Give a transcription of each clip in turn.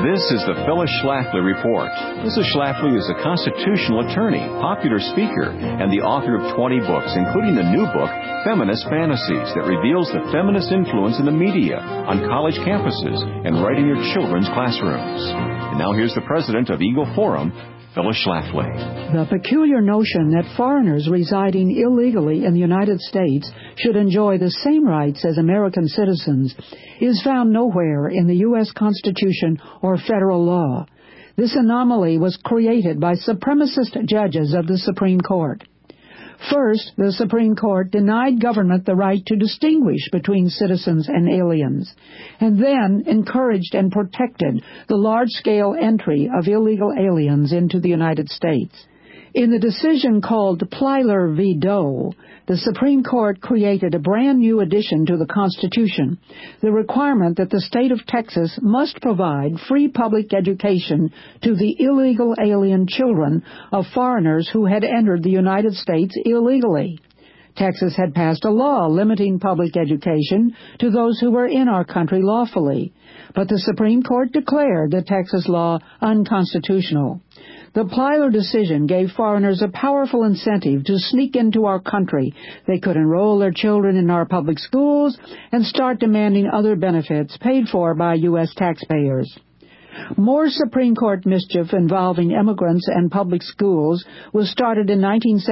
This is the Phyllis Schlafly Report. Mrs. Schlafly is a constitutional attorney, popular speaker, and the author of 20 books, including the new book, Feminist Fantasies, that reveals the feminist influence in the media, on college campuses, and right in your children's classrooms. And now here's the president of Eagle Forum, Phyllis Schlafly. The peculiar notion that foreigners residing illegally in the United States should enjoy the same rights as American citizens is found nowhere in the U.S. Constitution or federal law. This anomaly was created by supremacist judges of the Supreme Court. First, the Supreme Court denied government the right to distinguish between citizens and aliens, and then encouraged and protected the large-scale entry of illegal aliens into the United States. In the decision called Plyler v. Doe, the Supreme Court created a brand new addition to the Constitution, the requirement that the state of Texas must provide free public education to the illegal alien children of foreigners who had entered the United States illegally. Texas had passed a law limiting public education to those who were in our country lawfully, but the Supreme Court declared the Texas law unconstitutional. The Plyler decision gave foreigners a powerful incentive to sneak into our country. They could enroll their children in our public schools and start demanding other benefits paid for by U.S. taxpayers. More Supreme Court mischief involving immigrants and public schools was started in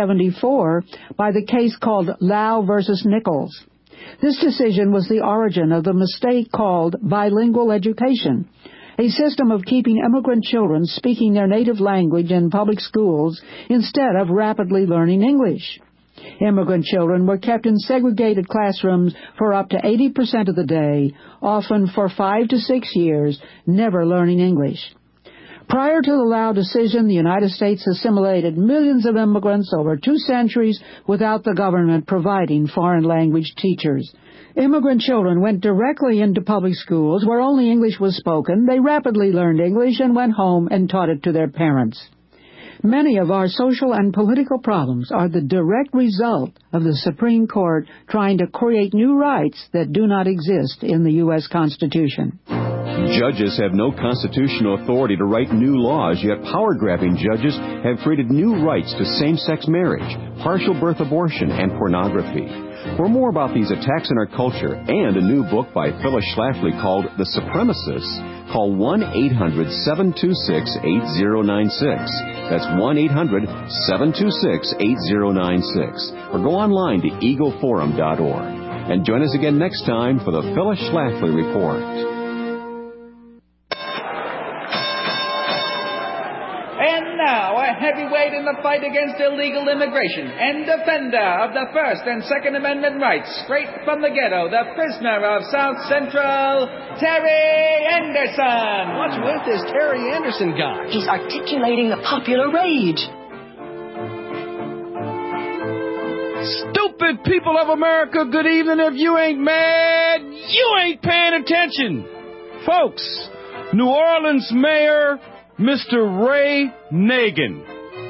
1974 by the case called Lau versus Nichols. This decision was the origin of the mistake called bilingual education, a system of keeping immigrant children speaking their native language in public schools instead of rapidly learning English. Immigrant children were kept in segregated classrooms for up to 80% of the day, often for 5 to 6 years, never learning English. Prior to the Lau decision, the United States assimilated millions of immigrants over 2 centuries without the government providing foreign language teachers. Immigrant children went directly into public schools where only English was spoken. They rapidly learned English and went home and taught it to their parents. Many of our social and political problems are the direct result of the Supreme Court trying to create new rights that do not exist in the U.S. Constitution. Judges have no constitutional authority to write new laws, yet power-grabbing judges have created new rights to same-sex marriage, partial birth abortion, and pornography. For more about these attacks in our culture and a new book by Phyllis Schlafly called The Supremacists, call 1-800-726-8096. That's 1-800-726-8096. Or go online to eagleforum.org. And join us again next time for the Phyllis Schlafly Report. Now, a heavyweight in the fight against illegal immigration and defender of the First and Second Amendment rights, straight from the ghetto, the prisoner of South Central, Terry Anderson. What's with this Terry Anderson guy? He's articulating the popular rage. Stupid people of America, good evening. If you ain't mad, you ain't paying attention. Folks, New Orleans Mayor Mr. Ray Nagin.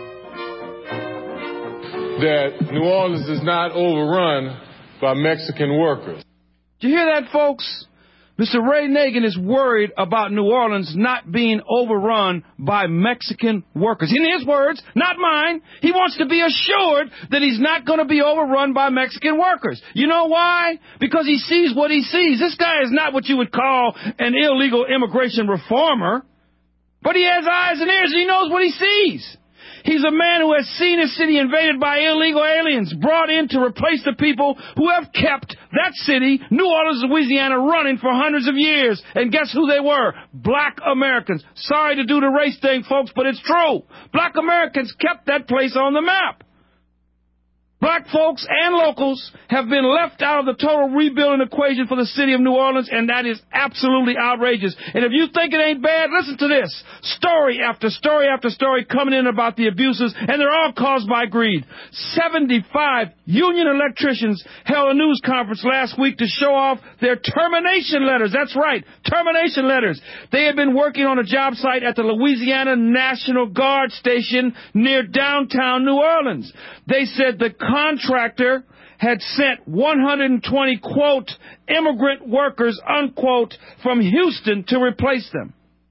That New Orleans is not overrun by Mexican workers. Did you hear that, folks? Mr. Ray Nagin is worried about New Orleans not being overrun by Mexican workers. In his words, not mine, he wants to be assured that he's not going to be overrun by Mexican workers. You know why? Because he sees what he sees. This guy is not what you would call an illegal immigration reformer. But he has eyes and ears, and he knows what he sees. He's a man who has seen his city invaded by illegal aliens, brought in to replace the people who have kept that city, New Orleans, Louisiana, running for hundreds of years. And guess who they were? Black Americans. Sorry to do the race thing, folks, but it's true. Black Americans kept that place on the map. Black folks and locals have been left out of the total rebuilding equation for the city of New Orleans, and that is absolutely outrageous. And if you think it ain't bad, listen to this. Story after story after story coming in about the abuses, and they're all caused by greed. 75 union electricians held a news conference last week to show off their termination letters. That's right, termination letters. They had been working on a job site at the Louisiana National Guard Station near downtown New Orleans. They said the contractor had sent 120, quote, immigrant workers, unquote, from Houston to replace them.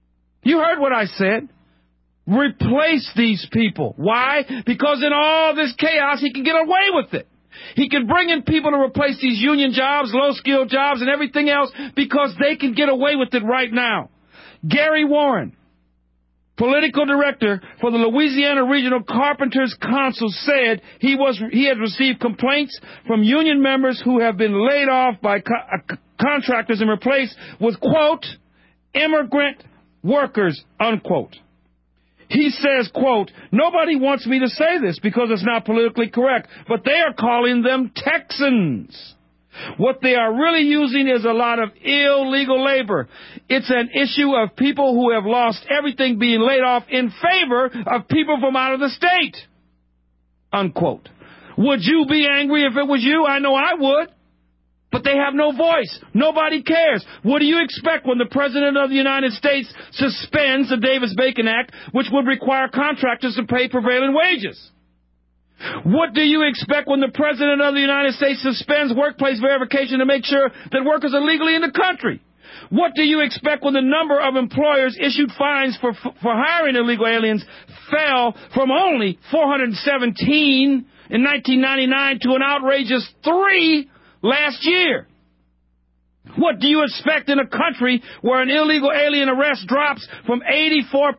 You heard what I said. Replace these people. Why? Because in all this chaos, he can get away with it. He can bring in people to replace these union jobs, low-skilled jobs, and everything else because they can get away with it right now. Gary Warren, political director for the Louisiana Regional Carpenters Council, said he had received complaints from union members who have been laid off by contractors and replaced with, quote, immigrant workers, unquote. He says, quote, nobody wants me to say this because it's not politically correct, but they are calling them Texans. What they are really using is a lot of illegal labor. It's an issue of people who have lost everything being laid off in favor of people from out of the state, unquote. Would you be angry if it was you? I know I would. But they have no voice. Nobody cares. What do you expect when the President of the United States suspends the Davis-Bacon Act, which would require contractors to pay prevailing wages? What do you expect when the President of the United States suspends workplace verification to make sure that workers are legally in the country? What do you expect when the number of employers issued fines for hiring illegal aliens fell from only 417 in 1999 to an outrageous 3 last year? What do you expect in a country where an illegal alien arrest drops from 84%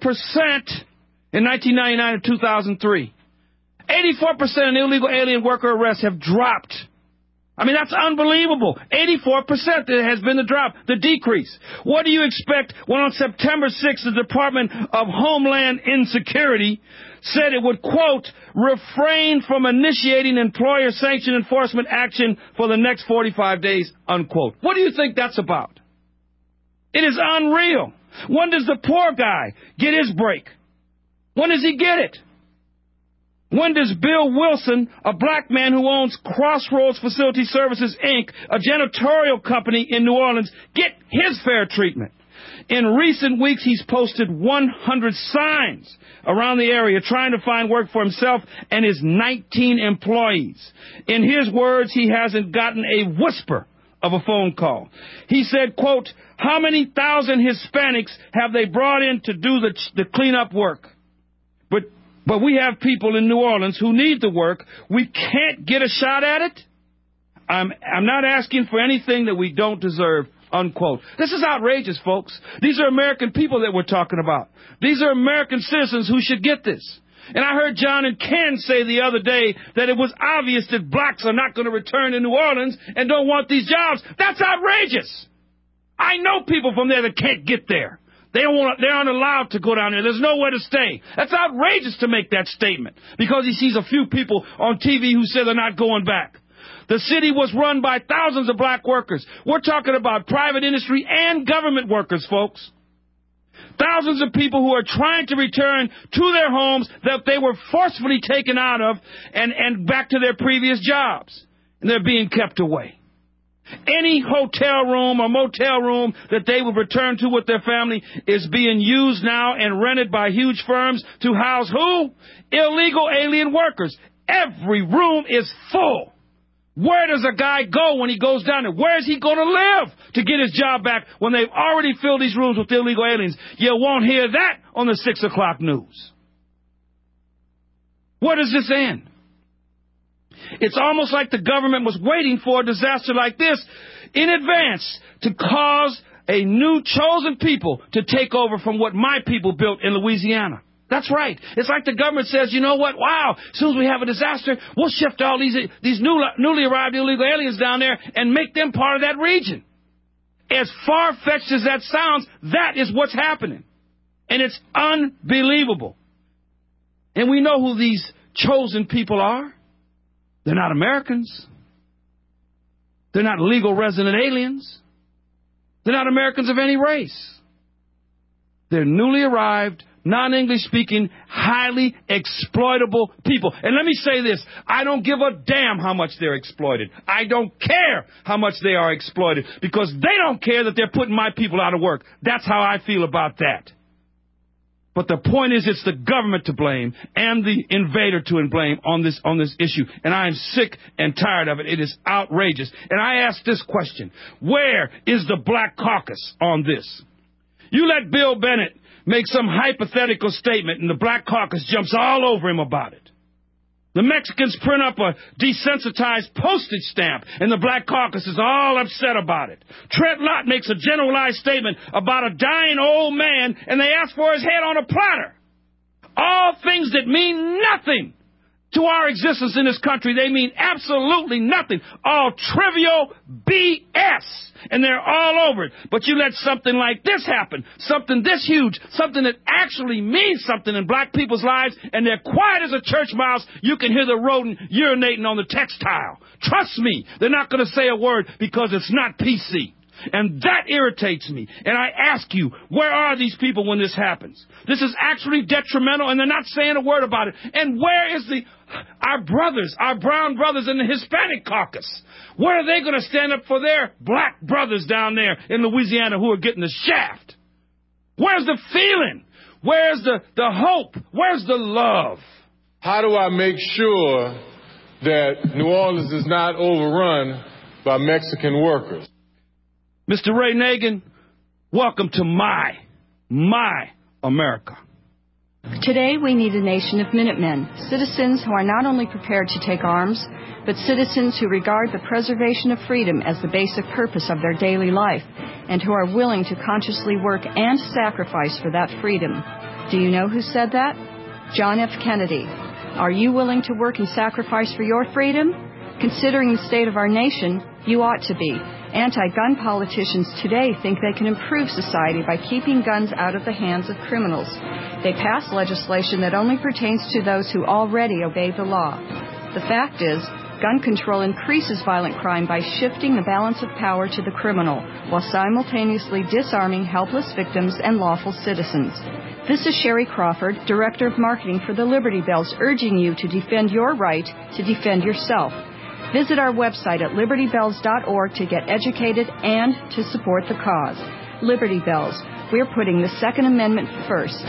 in 1999 to 2003? 84% in illegal alien worker arrests have dropped. I mean, that's unbelievable. 84% has been the decrease. What do you expect when on September 6th, the Department of Homeland Insecurity said it would, quote, refrain from initiating employer-sanctioned enforcement action for the next 45 days, unquote. What do you think that's about? It is unreal. When does the poor guy get his break? When does he get it? When does Bill Wilson, a black man who owns Crossroads Facility Services, Inc., a janitorial company in New Orleans, get his fair treatment? In recent weeks, he's posted 100 signs around the area trying to find work for himself and his 19 employees. In his words, he hasn't gotten a whisper of a phone call. He said, quote, how many thousand Hispanics have they brought in to do the cleanup work? But we have people in New Orleans who need the work. We can't get a shot at it. I'm not asking for anything that we don't deserve, unquote. This is outrageous, folks. These are American people that we're talking about. These are American citizens who should get this. And I heard John and Ken say the other day that it was obvious that blacks are not going to return to New Orleans and don't want these jobs. That's outrageous. I know people from there that can't get there. They aren't allowed to go down there. There's nowhere to stay. That's outrageous to make that statement because he sees a few people on TV who say they're not going back. The city was run by thousands of black workers. We're talking about private industry and government workers, folks. Thousands of people who are trying to return to their homes that they were forcefully taken out of and back to their previous jobs. And they're being kept away. Any hotel room or motel room that they would return to with their family is being used now and rented by huge firms to house who? Illegal alien workers. Every room is full. Where does a guy go when he goes down there? Where is he going to live to get his job back when they've already filled these rooms with illegal aliens? You won't hear that on the 6 o'clock news. Where does this end? It's almost like the government was waiting for a disaster like this in advance to cause a new chosen people to take over from what my people built in Louisiana. That's right. It's like the government says, you know what? Wow, as soon as we have a disaster, we'll shift all these newly arrived illegal aliens down there and make them part of that region. As far-fetched as that sounds, that is what's happening. And it's unbelievable. And we know who these chosen people are. They're not Americans. They're not legal resident aliens. They're not Americans of any race. They're newly arrived, non-English speaking, highly exploitable people. And let me say this, I don't give a damn how much they're exploited. I don't care how much they are exploited because they don't care that they're putting my people out of work. That's how I feel about that. But the point is, it's the government to blame and the invader to blame on this issue. And I am sick and tired of it. It is outrageous. And I ask this question, where is the Black Caucus on this? You let Bill Bennett makes some hypothetical statement, and the Black Caucus jumps all over him about it. The Mexicans print up a desensitized postage stamp, and the Black Caucus is all upset about it. Trent Lott makes a generalized statement about a dying old man, and they ask for his head on a platter. All things that mean nothing to our existence in this country. They mean absolutely nothing. All trivial BS. And they're all over it. But you let something like this happen, something this huge, something that actually means something in black people's lives, and they're quiet as a church mouse. You can hear the rodent urinating on the textile. Trust me, they're not going to say a word because it's not PC. And that irritates me. And I ask you, where are these people when this happens? This is actually detrimental, and they're not saying a word about it. And where is our brothers, our brown brothers in the Hispanic caucus? Where are they going to stand up for their black brothers down there in Louisiana who are getting the shaft? Where's the feeling? Where's the hope? Where's the love? How do I make sure that New Orleans is not overrun by Mexican workers? Mr. Ray Nagin, welcome to my America. Today we need a nation of Minutemen, citizens who are not only prepared to take arms, but citizens who regard the preservation of freedom as the basic purpose of their daily life, and who are willing to consciously work and sacrifice for that freedom. Do you know who said that? John F. Kennedy. Are you willing to work and sacrifice for your freedom? Considering the state of our nation, you ought to be. Anti-gun politicians today think they can improve society by keeping guns out of the hands of criminals. They pass legislation that only pertains to those who already obey the law. The fact is, gun control increases violent crime by shifting the balance of power to the criminal, while simultaneously disarming helpless victims and lawful citizens. This is Sherry Crawford, Director of Marketing for the Liberty Bells, urging you to defend your right to defend yourself. Visit our website at libertybells.org to get educated and to support the cause. Liberty Bells. We're putting the Second Amendment first.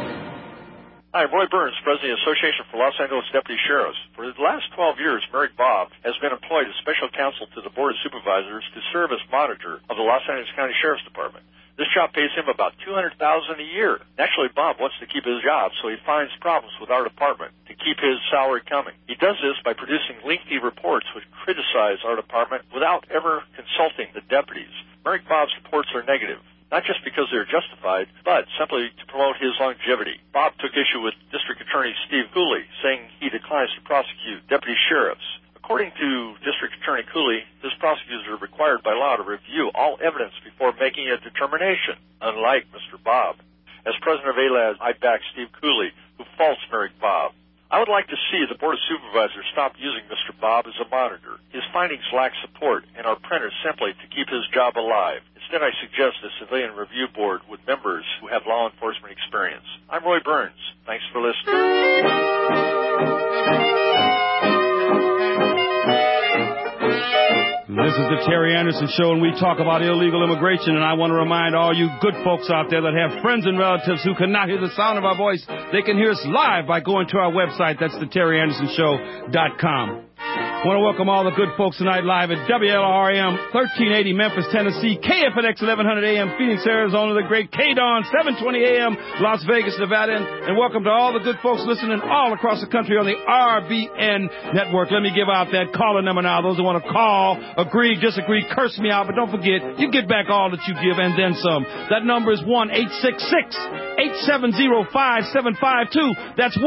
Hi, I'm Roy Burns, President of the Association for Los Angeles Deputy Sheriffs. For the last 12 years, Merrick Bobb has been employed as special counsel to the Board of Supervisors to serve as monitor of the Los Angeles County Sheriff's Department. This job pays him about $200,000 a year. Naturally, Bob wants to keep his job, so he finds problems with our department to keep his salary coming. He does this by producing lengthy reports which criticize our department without ever consulting the deputies. Merrick Bobb's reports are negative, not just because they're justified, but simply to promote his longevity. Bob took issue with District Attorney Steve Cooley, saying he declines to prosecute deputy sheriffs. According to District Attorney Cooley, his prosecutors are required by law to review all evidence before making a determination, unlike Mr. Bobb. As president of ALAD, I back Steve Cooley, who faults Merrick Bobb. I would like to see the Board of Supervisors stop using Mr. Bobb as a monitor. His findings lack support and are printed simply to keep his job alive. Instead, I suggest a civilian review board with members who have law enforcement experience. I'm Roy Burns. Thanks for listening. This is the Terry Anderson Show, and we talk about illegal immigration, and I want to remind all you good folks out there that have friends and relatives who cannot hear the sound of our voice, they can hear us live by going to our website. That's the TerryAndersonShow.com. I want to welcome all the good folks tonight live at WLRM 1380 Memphis, Tennessee, KFNX 1100 AM Phoenix, Arizona, the great KDON 720 AM Las Vegas, Nevada, and welcome to all the good folks listening all across the country on the RBN network. Let me give out that caller number now. Those who want to call, agree, disagree, curse me out, but don't forget, you get back all that you give and then some. That number is 1-866-870-5752. That's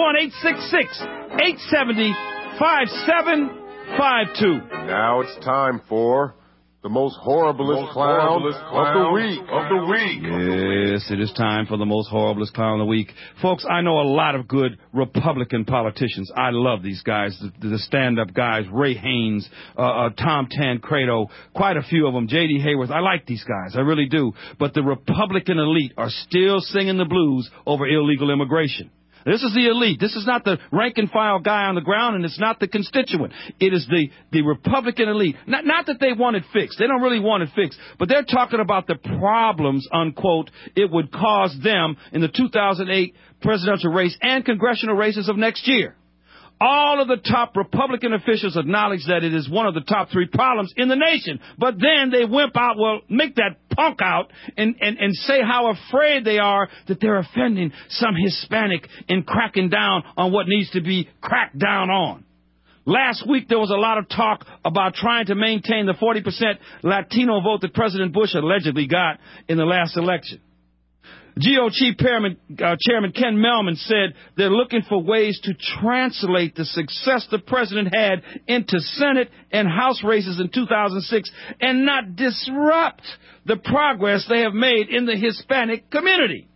1-866-870-5752. Now it's time for the most horriblest clown of the week. Yes, it is time for the most horriblest clown of the week. Folks, I know a lot of good Republican politicians. I love these guys, the stand-up guys, Ray Haynes, Tom Tancredo, quite a few of them, J.D. Hayworth. I like these guys, I really do. But the Republican elite are still singing the blues over illegal immigration. This is the elite. This is not the rank-and-file guy on the ground, and it's not the constituent. It is the Republican elite. Not that they want it fixed. They don't really want it fixed. But they're talking about the problems, unquote, it would cause them in the 2008 presidential race and congressional races of next year. All of the top Republican officials acknowledge that it is one of the top 3 problems in the nation. But then they wimp out, well, make that punk out and say how afraid they are that they're offending some Hispanic in cracking down on what needs to be cracked down on. Last week, there was a lot of talk about trying to maintain the 40% Latino vote that President Bush allegedly got in the last election. GOP Chairman Ken Mehlman said they're looking for ways to translate the success the president had into Senate and House races in 2006 and not disrupt the progress they have made in the Hispanic community.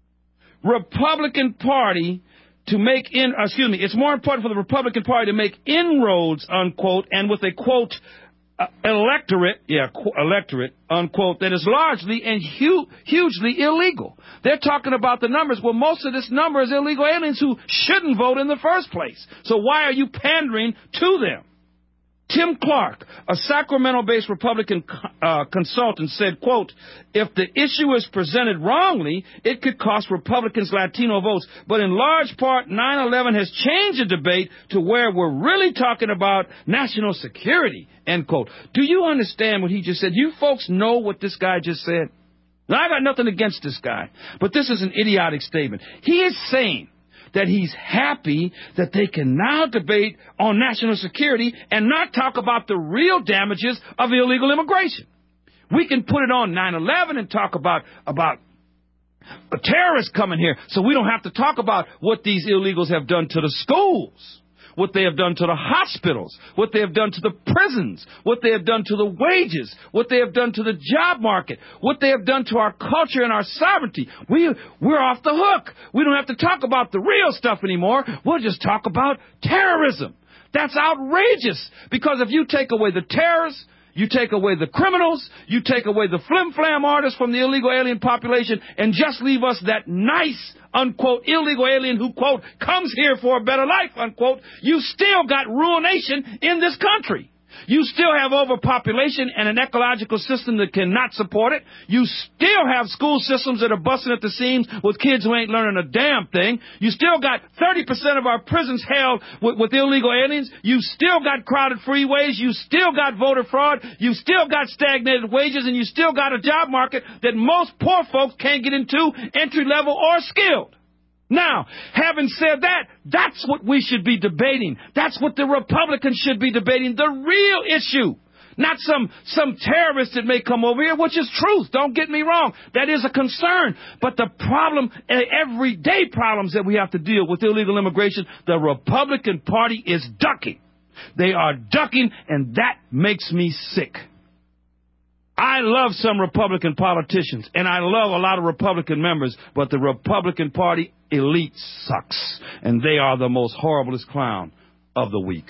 It's more important for the Republican Party to make inroads, unquote, and with a, quote, electorate, unquote, that is largely and hugely illegal. They're talking about the numbers. Well, most of this number is illegal aliens who shouldn't vote in the first place. So why are you pandering to them? Tim Clark, a Sacramento-based Republican consultant, said, quote, if the issue is presented wrongly, it could cost Republicans Latino votes. But in large part, 9/11 has changed the debate to where we're really talking about national security, end quote. Do you understand what he just said? You folks know what this guy just said? Now, I got nothing against this guy, but this is an idiotic statement. He is saying that he's happy that they can now debate on national security and not talk about the real damages of illegal immigration. We can put it on 9/11 and talk about a terrorist coming here, so we don't have to talk about what these illegals have done to the schools, what they have done to the hospitals, what they have done to the prisons, what they have done to the wages, what they have done to the job market, what they have done to our culture and our sovereignty. We're off the hook. We don't have to talk about the real stuff anymore. We'll just talk about terrorism. That's outrageous, because if you take away the terrorists, you take away the criminals, you take away the flim-flam artists from the illegal alien population, and just leave us that nice, unquote, illegal alien who, quote, comes here for a better life, unquote, you still got ruination in this country. You still have overpopulation and an ecological system that cannot support it. You still have school systems that are busting at the seams with kids who ain't learning a damn thing. You still got 30% of our prisons held with illegal aliens. You still got crowded freeways. You still got voter fraud. You still got stagnated wages, and you still got a job market that most poor folks can't get into, entry level or skilled. Now, having said that, that's what we should be debating. That's what the Republicans should be debating, the real issue. Not some terrorist that may come over here, which is truth. Don't get me wrong. That is a concern. But the problem, everyday problems that we have to deal with illegal immigration, the Republican Party is ducking. They are ducking, and that makes me sick. I love some Republican politicians, and I love a lot of Republican members, but the Republican Party elite sucks, and they are the most horriblest clown of the week.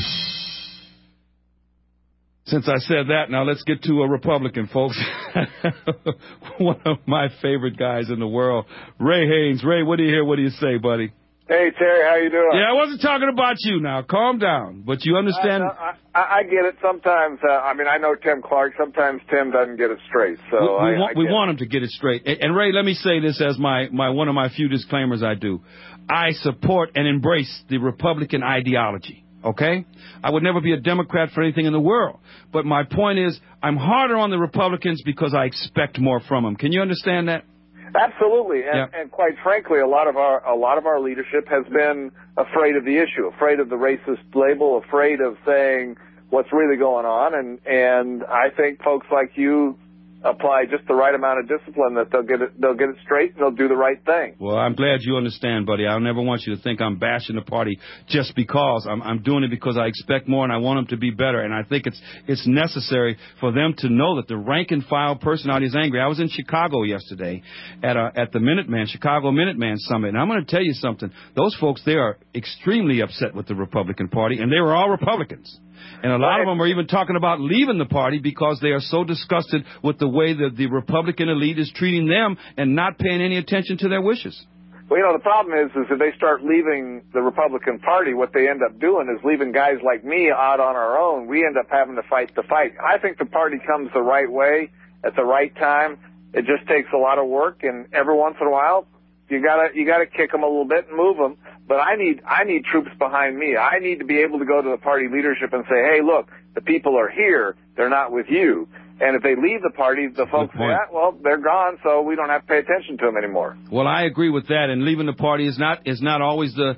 Since I said that, now let's get to a Republican, folks. One of my favorite guys in the world, Ray Haynes. Ray, what do you hear? What do you say, buddy? Hey, Terry, how you doing? Yeah, I wasn't talking about you now. Calm down. But you understand? I get it. Sometimes, I know Tim Clark. Sometimes Tim doesn't get it straight. So we want him to get it straight. And Ray, let me say this as one of my few disclaimers I do. I support and embrace the Republican ideology. Okay? I would never be a Democrat for anything in the world. But my point is, I'm harder on the Republicans because I expect more from them. Can you understand that? Absolutely, and quite frankly, a lot of our leadership has been afraid of the issue, afraid of the racist label, afraid of saying what's really going on, and I think folks like you apply just the right amount of discipline that they'll get it straight and they'll do the right thing. Well, I'm glad you understand, buddy. I never want you to think I'm bashing the party just because. I'm doing it because I expect more and I want them to be better. And I think it's necessary for them to know that the rank and file personality is angry. I was in Chicago yesterday at the Chicago Minuteman Summit, and I'm going to tell you something. Those folks, they are extremely upset with the Republican Party, and they were all Republicans. And a lot of them are even talking about leaving the party because they are so disgusted with the way that the Republican elite is treating them and not paying any attention to their wishes. Well, the problem is if they start leaving the Republican Party, what they end up doing is leaving guys like me out on our own. We end up having to fight the fight. I think the party comes the right way at the right time. It just takes a lot of work, and every once in a while, you gotta kick them a little bit and move them. but I need troops behind me. I need to be able to go to the party leadership and say, hey, look, the people are here. They're not with you. And if they leave the party, the folks say, well, they're gone, so we don't have to pay attention to them anymore. Well, I agree with that. And leaving the party is not always the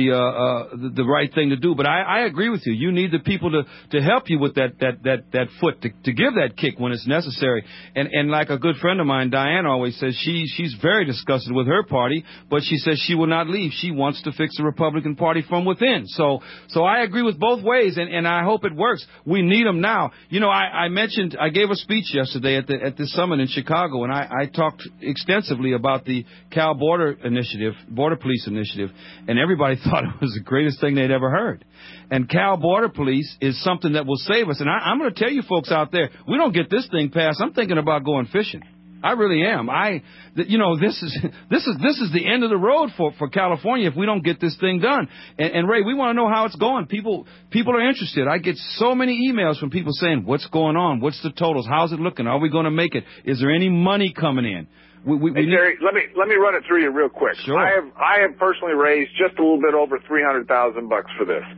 right thing to do. But I agree with you. You need the people to help you with that foot to give that kick when it's necessary. And like a good friend of mine, Diane, always says, she's very disgusted with her party, but she says she will not leave. She wants to fix the Republican Party from within. So I agree with both ways, and I hope it works. We need them now. You know, I gave a speech yesterday at the summit in Chicago, and I talked extensively about the Cal Border Police Initiative, and everybody thought it was the greatest thing they'd ever heard. And Cal Border Police is something that will save us. And I'm going to tell you folks out there, we don't get this thing passed, I'm thinking about going fishing. I really am. This is the end of the road for California if we don't get this thing done. And Ray, we want to know how it's going. People are interested. I get so many emails from people saying, what's going on? What's the totals? How's it looking? Are we going to make it? Is there any money coming in? Hey, Jerry, let me run it through you real quick. Sure. I have personally raised just a little bit over $300,000 for this.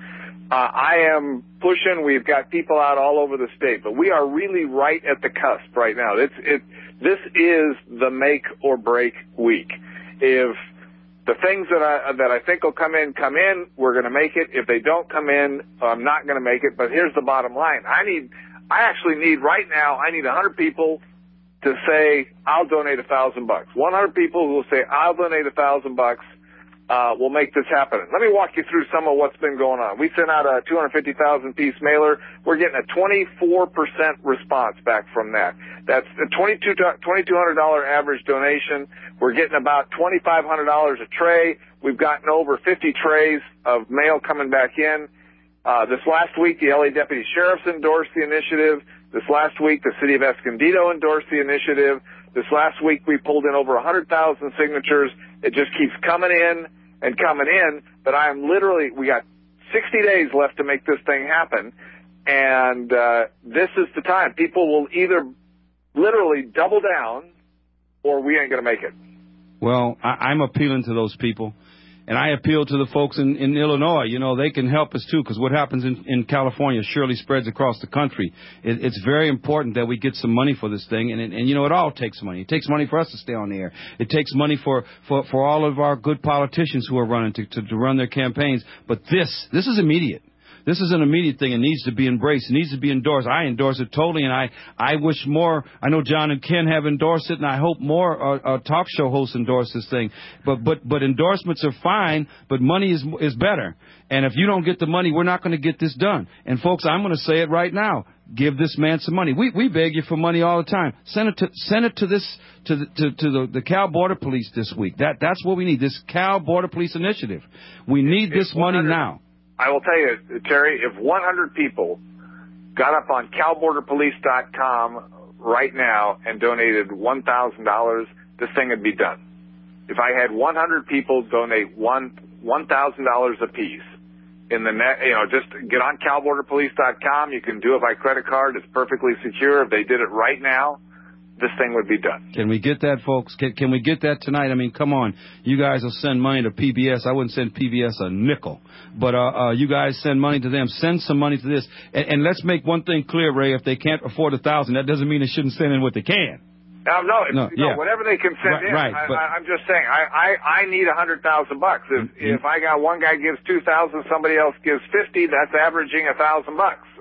I am pushing. We've got people out all over the state, but we are really right at the cusp right now. This is the make or break week. If the things that I think will come in, we're going to make it. If they don't come in, I'm not going to make it. But here's the bottom line. I actually need right now, I need 100 people to say, I'll donate $1,000. 100 people who will say, I'll donate $1,000. We'll make this happen. Let me walk you through some of what's been going on. We sent out a 250,000-piece mailer. We're getting a 24% response back from that. That's a $2,200 average donation. We're getting about $2,500 a tray. We've gotten over 50 trays of mail coming back in. This last week, the LA Deputy Sheriffs endorsed the initiative. This last week, the City of Escondido endorsed the initiative. This last week, we pulled in over 100,000 signatures. It just keeps coming in and coming in, but we got 60 days left to make this thing happen, and this is the time. People will either literally double down or we ain't going to make it. Well, I'm appealing to those people, and I appeal to the folks in Illinois. You know, they can help us, too, because what happens in California surely spreads across the country. It's very important that we get some money for this thing, and you know, it all takes money. It takes money for us to stay on the air. It takes money for all of our good politicians who are running to run their campaigns. But this is immediate. This is an immediate thing. It needs to be embraced. It needs to be endorsed. I endorse it totally, and I wish more. I know John and Ken have endorsed it, and I hope more talk show hosts endorse this thing. But endorsements are fine, but money is better. And if you don't get the money, we're not going to get this done. And folks, I'm going to say it right now. Give this man some money. We beg you for money all the time. Send it to the Cal Border Police this week. That's what we need. This Cal Border Police initiative. We need this money now. I will tell you, Terry, if 100 people got up on calborderpolice.com right now and donated $1,000, this thing would be done. If I had 100 people donate $1,000 apiece in the net, just get on calborderpolice.com. You can do it by credit card. It's perfectly secure. If they did it right now, this thing would be done. Can we get that, folks? Can we get that tonight? I mean, come on. You guys will send money to PBS. I wouldn't send PBS a nickel. But you guys send money to them. Send some money to this. And let's make one thing clear, Ray. If they can't afford $1,000, that doesn't mean they shouldn't send in what they can. Whatever they can send in. Right, I'm just saying, I need $100,000. If I got one guy gives $2,000, somebody else gives $50, that's averaging $1,000.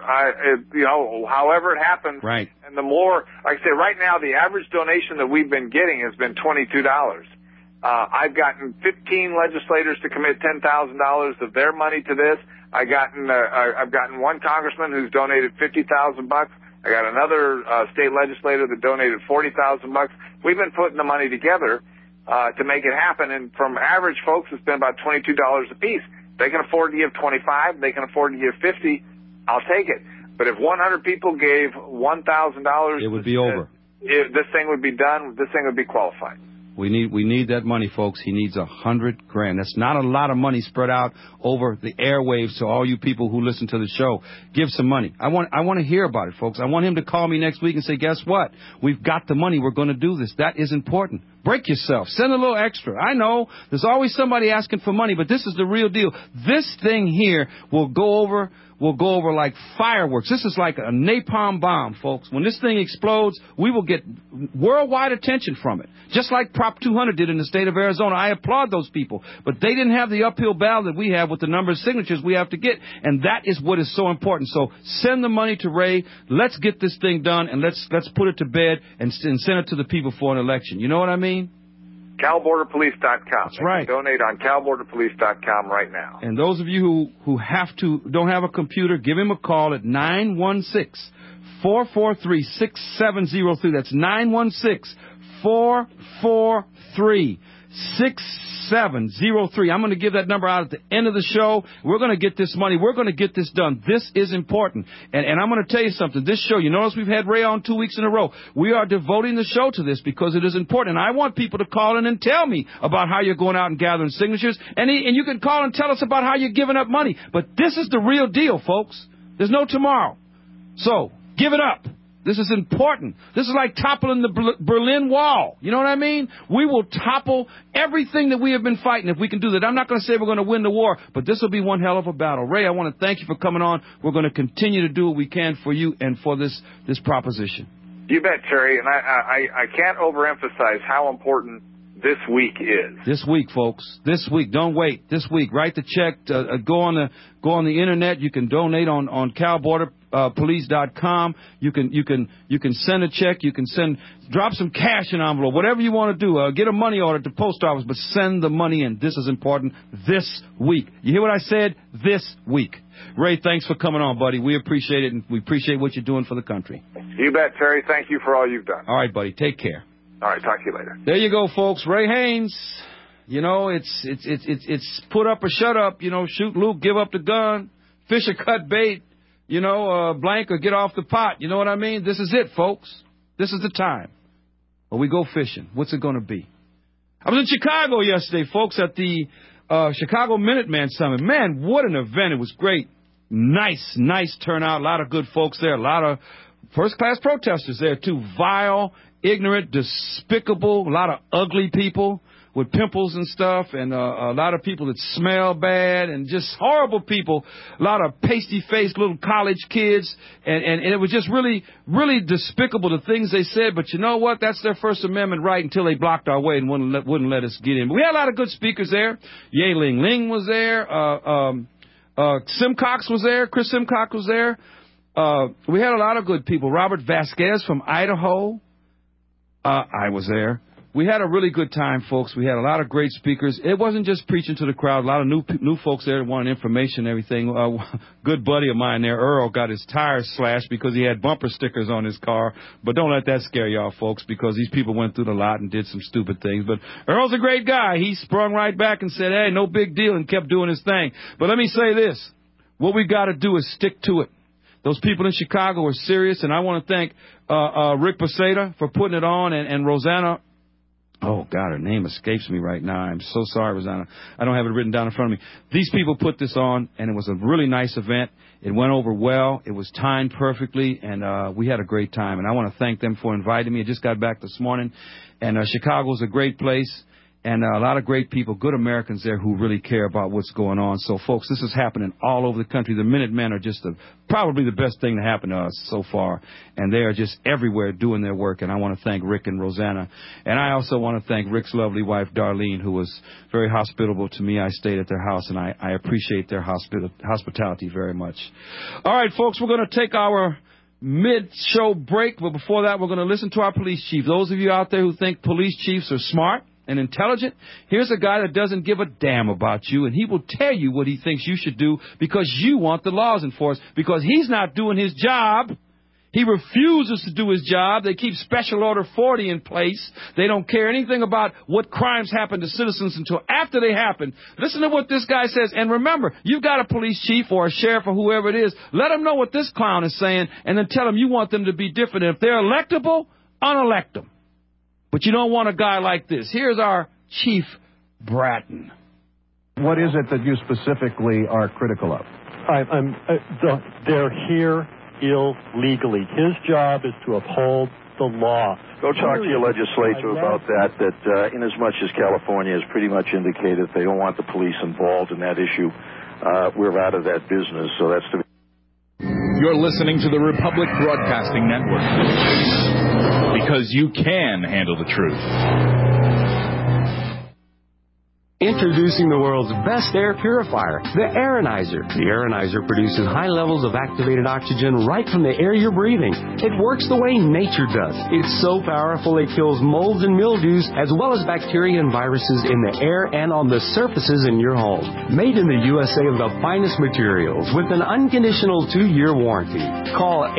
However it happens. Right. And the more, like I say, right now the average donation that we've been getting has been $22. I've gotten 15 legislators to commit $10,000 of their money to this. I've gotten one congressman who's donated $50,000. I got another state legislator that donated $40,000. We've been putting the money together to make it happen, and from average folks, it's been about $22 a piece. They can afford to give $25. They can afford to give $50. I'll take it. But if 100 people gave $1,000, it would be over. This thing would be done. This thing would be qualified. We need that money, folks. He needs $100,000. That's not a lot of money spread out over the airwaves to all you people who listen to the show. Give some money. I want to hear about it, folks. I want him to call me next week and say, guess what? We've got the money. We're going to do this. That is important. Break yourself. Send a little extra. I know there's always somebody asking for money, but this is the real deal. This thing here will go over like fireworks. This is like a napalm bomb, folks. When this thing explodes, we will get worldwide attention from it. Just like Prop 200 did in the state of Arizona. I applaud those people. But they didn't have the uphill battle that we have with the number of signatures we have to get. And that is what is so important. So send the money to Ray. Let's get this thing done, and let's put it to bed and send it to the people for an election. You know what I mean? CalBorderPolice.com. That's right. Donate on CalBorderPolice.com right now. And those of you who don't have a computer, give him a call at 916-443-6703. That's 916-443-6703. I'm going to give that number out at the end of the show. We're going to get this money. We're going to get this done. This is important. And I'm going to tell you something. This show, you notice we've had Ray on 2 weeks in a row. We are devoting the show to this because it is important. And I want people to call in and tell me about how you're going out and gathering signatures. And you can call and tell us about how you're giving up money. But this is the real deal, folks. There's no tomorrow. So give it up. This is important. This is like toppling the Berlin Wall. You know what I mean? We will topple everything that we have been fighting if we can do that. I'm not going to say we're going to win the war, but this will be one hell of a battle. Ray, I want to thank you for coming on. We're going to continue to do what we can for you and for this proposition. You bet, Terry. And I can't overemphasize how important this week is. This week, folks. This week. Don't wait. This week. Write the check. Go on the internet. You can donate on CalBorderPolice.com. You can send a check. You can drop some cash in an envelope. Whatever you want to do. Get a money order at the post office, but send the money in. This is important. This week. You hear what I said? This week. Ray, thanks for coming on, buddy. We appreciate it, and we appreciate what you're doing for the country. You bet, Terry. Thank you for all you've done. All right, buddy. Take care. All right, talk to you later. There you go, folks. Ray Haynes. You know, it's put up or shut up. You know, shoot Luke, give up the gun, fish or cut bait. You know, blank or get off the pot. You know what I mean? This is it, folks. This is the time. Or we go fishing. What's it going to be? I was in Chicago yesterday, folks, at the Chicago Minuteman Summit. Man, what an event. It was great. Nice turnout. A lot of good folks there. A lot of first-class protesters there, too. Vile, ignorant, despicable, a lot of ugly people with pimples and stuff, and a lot of people that smell bad, and just horrible people, a lot of pasty-faced little college kids, and it was just really, really despicable, the things they said, but you know what? That's their First Amendment right until they blocked our way and wouldn't let us get in. But we had a lot of good speakers there. Ye Ling was there. Simcox was there. Chris Simcox was there. We had a lot of good people. Robert Vasquez from Idaho. I was there. We had a really good time, folks. We had a lot of great speakers. It wasn't just preaching to the crowd. A lot of new folks there that wanted information and everything. Good buddy of mine there, Earl, got his tires slashed because he had bumper stickers on his car. But don't let that scare y'all, folks, because these people went through the lot and did some stupid things. But Earl's a great guy. He sprung right back and said, hey, no big deal, and kept doing his thing. But let me say this. What we got to do is stick to it. Those people in Chicago are serious, and I want to thank Rick Posada for putting it on, and Rosanna. Oh, God, her name escapes me right now. I'm so sorry, Rosanna. I don't have it written down in front of me. These people put this on, and it was a really nice event. It went over well. It was timed perfectly, and we had a great time. And I want to thank them for inviting me. I just got back this morning, and Chicago's a great place. And a lot of great people, good Americans there who really care about what's going on. So, folks, this is happening all over the country. The Minutemen are just probably the best thing to happen to us so far. And they are just everywhere doing their work. And I want to thank Rick and Rosanna. And I also want to thank Rick's lovely wife, Darlene, who was very hospitable to me. I stayed at their house, and I appreciate their hospitality very much. All right, folks, we're going to take our mid-show break. But before that, we're going to listen to our police chief. Those of you out there who think police chiefs are smart and intelligent, here's a guy that doesn't give a damn about you, and he will tell you what he thinks you should do because you want the laws enforced, because he's not doing his job. He refuses to do his job. They keep Special Order 40 in place. They don't care anything about what crimes happen to citizens until after they happen. Listen to what this guy says. And remember, you've got a police chief or a sheriff or whoever it is. Let them know what this clown is saying, and then tell them you want them to be different. And if they're electable, unelect them. But you don't want a guy like this. Here's our Chief Bratton. What is it that you specifically are critical of? They're here illegally. His job is to uphold the law. Go talk to your legislature about that inasmuch as California has pretty much indicated they don't want the police involved in that issue, we're out of that business, so that's to be... You're listening to the Republic Broadcasting Network, because you can handle the truth. Introducing the world's best air purifier, the Aeronizer. The Aeronizer produces high levels of activated oxygen right from the air you're breathing. It works the way nature does. It's so powerful it kills molds and mildews as well as bacteria and viruses in the air and on the surfaces in your home. Made in the USA of the finest materials with an unconditional 2-year warranty. Call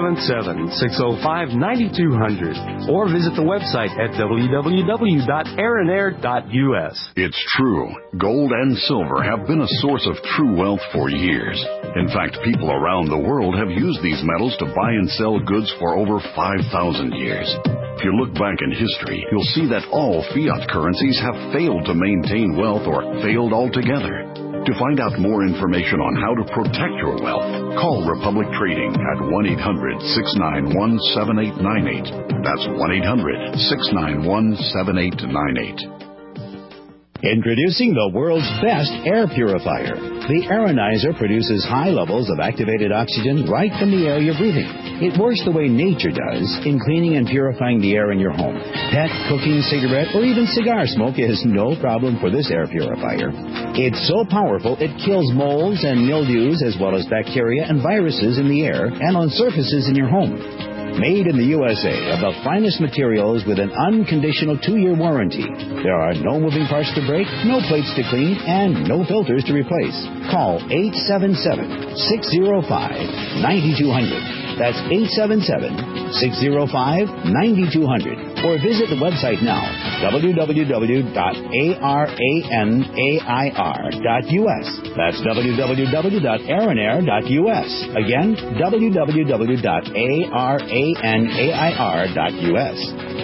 877-605-9200 or visit the website at www.aeronair.us. It's true. Gold and silver have been a source of true wealth for years. In fact, people around the world have used these metals to buy and sell goods for over 5,000 years. If you look back in history, you'll see that all fiat currencies have failed to maintain wealth or failed altogether. To find out more information on how to protect your wealth, call Republic Trading at 1-800-691-7898. That's 1-800-691-7898. Introducing the world's best air purifier. The Aeronizer produces high levels of activated oxygen right from the air you're breathing. It works the way nature does in cleaning and purifying the air in your home. Pet, cooking, cigarette, or even cigar smoke is no problem for this air purifier. It's so powerful it kills molds and mildews as well as bacteria and viruses in the air and on surfaces in your home. Made in the USA of the finest materials with an unconditional 2-year warranty. There are no moving parts to break, no plates to clean, and no filters to replace. Call 877-605-9200. That's 877-605-9200. Or visit the website now, www.aeranair.us. That's www.aeronair.us. Again, www.aeranair.us.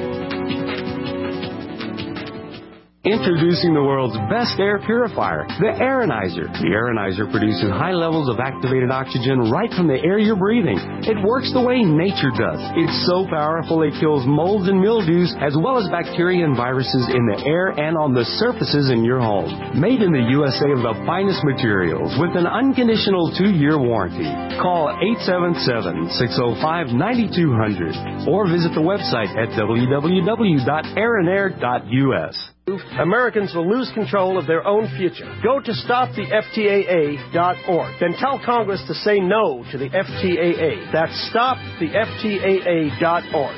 Introducing the world's best air purifier, the Aeronizer. The Aeronizer produces high levels of activated oxygen right from the air you're breathing. It works the way nature does. It's so powerful it kills molds and mildews as well as bacteria and viruses in the air and on the surfaces in your home. Made in the USA of the finest materials with an unconditional 2-year warranty. Call 877-605-9200 or visit the website at www.aeronair.us. Americans will lose control of their own future. Go to stoptheftaa.org. Then tell Congress to say no to the FTAA. That's stoptheftaa.org.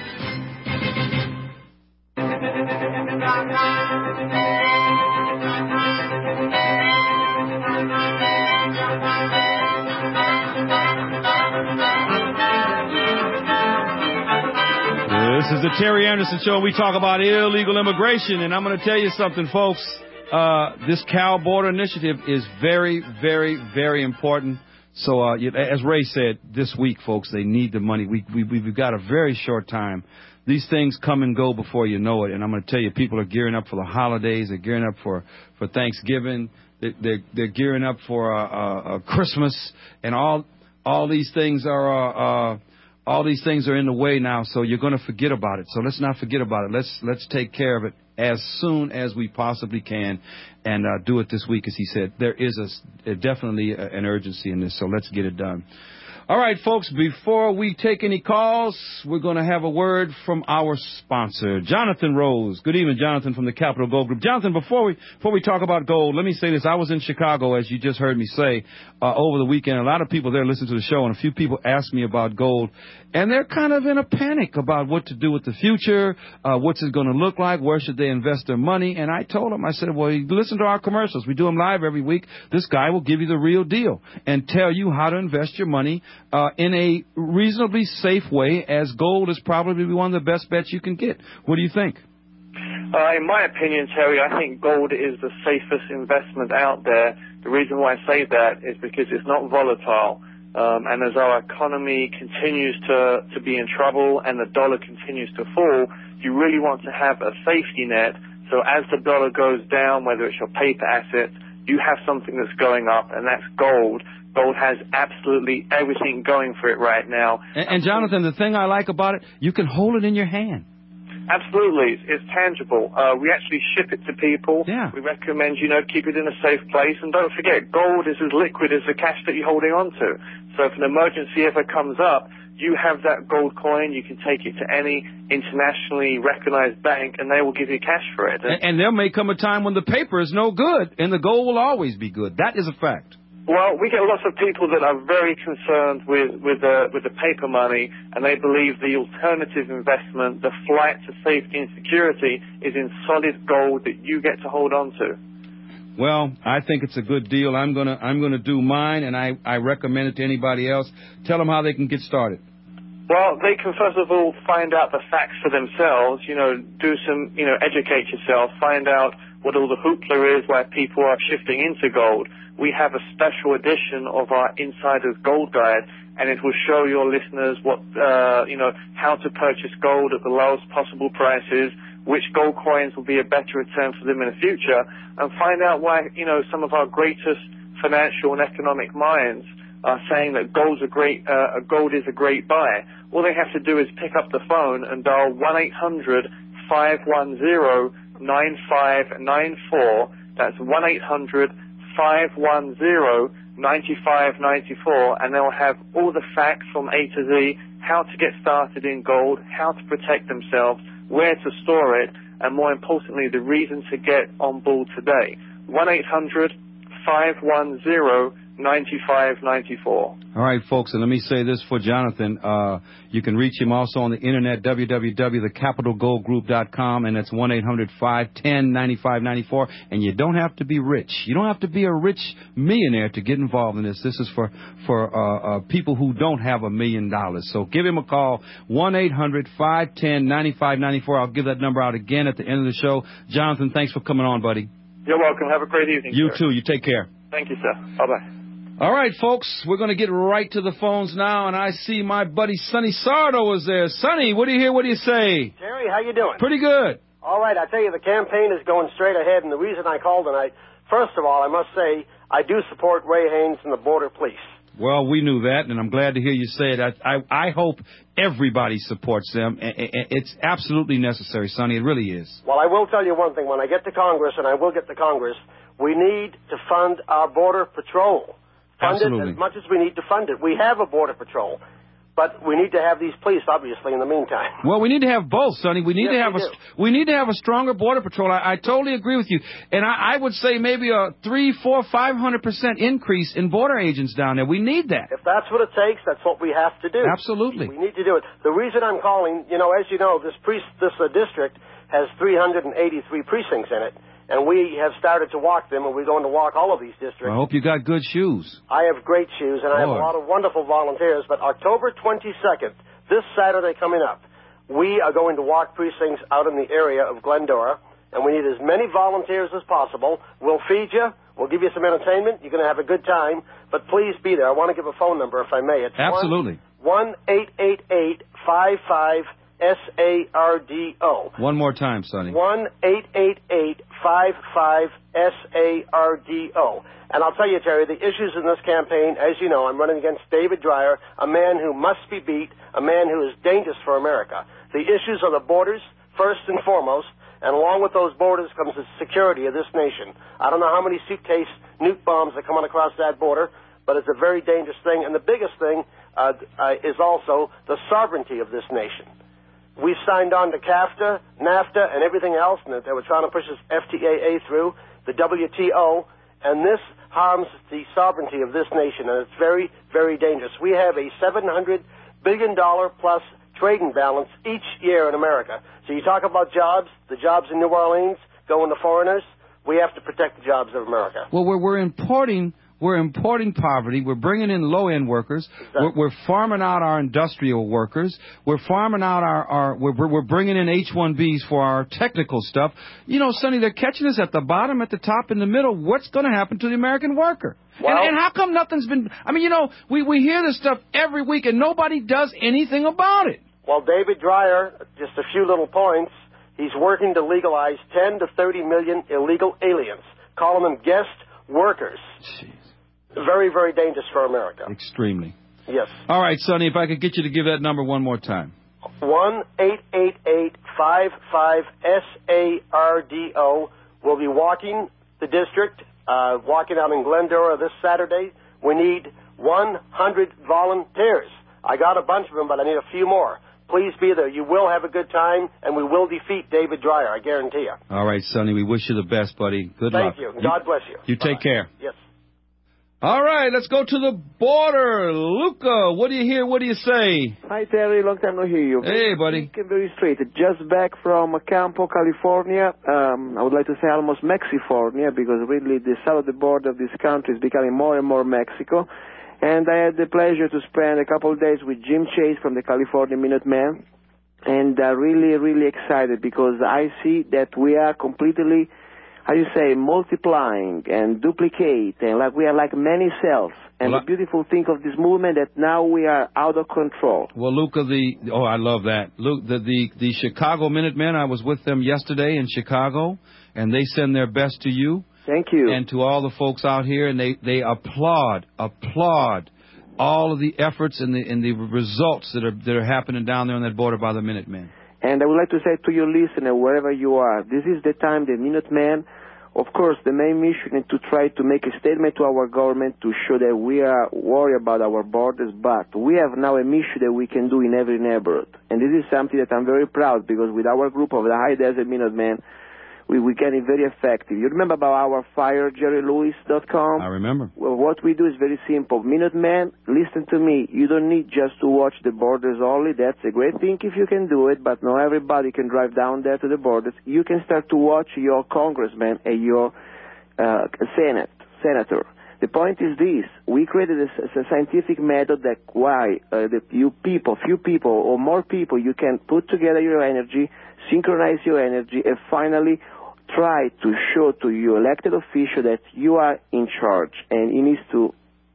This is the Terry Anderson Show. We talk about illegal immigration, and I'm going to tell you something, folks. This Cal Border Initiative is very, very, very important. So, as Ray said, this week, folks, they need the money. We've got a very short time. These things come and go before you know it, and I'm going to tell you, people are gearing up for the holidays. They're gearing up for Thanksgiving. They're gearing up for Christmas, and all these things are. All these things are in the way now, so you're going to forget about it. So let's not forget about it. Let's take care of it as soon as we possibly can, and do it this week, as he said. There is definitely an urgency in this, so let's get it done. All right, folks, before we take any calls, we're going to have a word from our sponsor, Jonathan Rose. Good evening, Jonathan, from the Capital Gold Group. Jonathan, before we talk about gold, let me say this. I was in Chicago, as you just heard me say, over the weekend. A lot of people there listen to the show, and a few people asked me about gold, and they're kind of in a panic about what to do with the future, what's it going to look like, where should they invest their money. And I told them, I said, well, listen to our commercials. We do them live every week. This guy will give you the real deal and tell you how to invest your money in a reasonably safe way, as gold is probably one of the best bets you can get. What do you think? In my opinion, Terry, I think gold is the safest investment out there. The reason why I say that is because it's not volatile. And as our economy continues to be in trouble and the dollar continues to fall, you really want to have a safety net. So as the dollar goes down, whether it's your paper assets, you have something that's going up, and that's gold. Gold has absolutely everything going for it right now. And Jonathan, the thing I like about it, you can hold it in your hand. Absolutely. It's tangible. We actually ship it to people. Yeah. We recommend, keep it in a safe place. And don't forget, gold is as liquid as the cash that you're holding on to. So if an emergency ever comes up, you have that gold coin. You can take it to any internationally recognized bank, and they will give you cash for it. And there may come a time when the paper is no good, and the gold will always be good. That is a fact. Well, we get lots of people that are very concerned with the paper money, and they believe the alternative investment, the flight to safety and security, is in solid gold that you get to hold on to. Well, I think it's a good deal. I'm gonna do mine, and I recommend it to anybody else. Tell them how they can get started. Well, they can first of all find out the facts for themselves. Do some, educate yourself, find out what all the hoopla is, why people are shifting into gold. We have a special edition of our Insider's Gold Guide, and it will show your listeners what, how to purchase gold at the lowest possible prices, which gold coins will be a better return for them in the future, and find out why, some of our greatest financial and economic minds are saying that gold is a great buy. All they have to do is pick up the phone and dial 1-800-510-9594. That's 1-800-510-9594, and they'll have all the facts from A to Z, how to get started in gold, how to protect themselves, where to store it, and more importantly, the reason to get on board today. 1-800-510-9594. All right, folks, and let me say this for Jonathan. You can reach him also on the internet, www.thecapitalgoldgroup.com, and that's 1-800-510-9594. And you don't have to be rich. You don't have to be a rich millionaire to get involved in this. This is for people who don't have $1 million. So give him a call, 1-800-510-9594. I'll give that number out again at the end of the show. Jonathan, thanks for coming on, buddy. You're welcome. Have a great evening, You sir. too. You take care. Thank you, sir. Bye-bye. All right, folks, we're going to get right to the phones now, and I see my buddy Sonny Sardo is there. Sonny, what do you hear? What do you say? Jerry, how you doing? Pretty good. All right, I tell you, the campaign is going straight ahead, and the reason I called tonight, first of all, I must say, I do support Ray Haynes and the Border Police. Well, we knew that, and I'm glad to hear you say it. I hope everybody supports them. It's absolutely necessary, Sonny. It really is. Well, I will tell you one thing. When I get to Congress, and I will get to Congress, we need to fund our Border Patrol. Fund Absolutely. it as much as we need to fund it. We have a Border Patrol, but we need to have these police, obviously, in the meantime. Well, we need to have both, Sonny. We need to have we need to have a stronger Border Patrol. I totally agree with you, and I would say maybe a 300%, 400%, 500% increase in border agents down there. We need that. If that's what it takes, that's what we have to do. Absolutely. We need to do it. The reason I'm calling, as you know, this district has 383 precincts in it. And we have started to walk them, and we're going to walk all of these districts. I hope you got good shoes. I have great shoes, and I have a lot of wonderful volunteers. But October 22nd, this Saturday coming up, we are going to walk precincts out in the area of Glendora, and we need as many volunteers as possible. We'll feed you. We'll give you some entertainment. You're going to have a good time. But please be there. I want to give a phone number, if I may. It's Absolutely. 1-888-55-SARDO. One more time, Sonny. 1-888-55-SARDO. And I'll tell you, Terry, the issues in this campaign, as you know, I'm running against David Dreyer, a man who must be beat, a man who is dangerous for America. The issues are the borders, first and foremost, and along with those borders comes the security of this nation. I don't know how many suitcase nuke bombs are coming across that border, but it's a very dangerous thing. And the biggest thing is also the sovereignty of this nation. We signed on to CAFTA, NAFTA, and everything else, and they were trying to push this FTAA through, the WTO, and this harms the sovereignty of this nation, and it's very, very dangerous. We have a $700 billion plus trading balance each year in America. So you talk about jobs, the jobs in New Orleans going to foreigners. We have to protect the jobs of America. Well, we're importing poverty. We're bringing in low-end workers. Exactly. We're farming out our industrial workers. We're farming out we're bringing in H-1Bs for our technical stuff. Sonny, they're catching us at the bottom, at the top, in the middle. What's going to happen to the American worker? Well, and how come nothing's been... we hear this stuff every week, and nobody does anything about it. Well, David Dreyer, just a few little points, he's working to legalize 10 to 30 million illegal aliens, calling them guest workers. Jeez. Very, very dangerous for America. Extremely. Yes. All right, Sonny, if I could get you to give that number one more time. 1-888-55-SARDO. We'll be walking the district, walking out in Glendora this Saturday. We need 100 volunteers. I got a bunch of them, but I need a few more. Please be there. You will have a good time, and we will defeat David Dreyer, I guarantee you. All right, Sonny, we wish you the best, buddy. Good luck. Thank you. God bless you. You take care. Yes. All right, let's go to the border. Luca, what do you hear? What do you say? Hi, Terry. Long time no hear you. Hey, buddy. Very straight. Just back from Campo, California. I would like to say almost Mexifornia, because really the south of the border of this country is becoming more and more Mexico. And I had the pleasure to spend a couple of days with Jim Chase from the California Minutemen. And really, really excited, because I see that we are completely, how do you say, multiplying and duplicate, and like we are like many cells. And the beautiful thing of this movement that now we are out of control. Well, Luca, I love that. Luke, the Chicago Minutemen, I was with them yesterday in Chicago, and they send their best to you. Thank you. And to all the folks out here, and they applaud all of the efforts and the results that are happening down there on that border by the Minutemen. And I would like to say to your listener, wherever you are, this is the time the Minutemen, of course, the main mission is to try to make a statement to our government to show that we are worried about our borders, but we have now a mission that we can do in every neighborhood. And this is something that I'm very proud, because with our group of the High Desert Minutemen, we get it very effective. You remember about our FireJerryLewis.com? I remember. Well, what we do is very simple. Minutemen, listen to me. You don't need just to watch the borders only. That's a great thing if you can do it, but not everybody can drive down there to the borders. You can start to watch your congressman and your senator. The point is this. We created a scientific method that few people or more people, you can put together your energy, synchronize your energy, and finally try to show to your elected official that you are in charge, and he needs to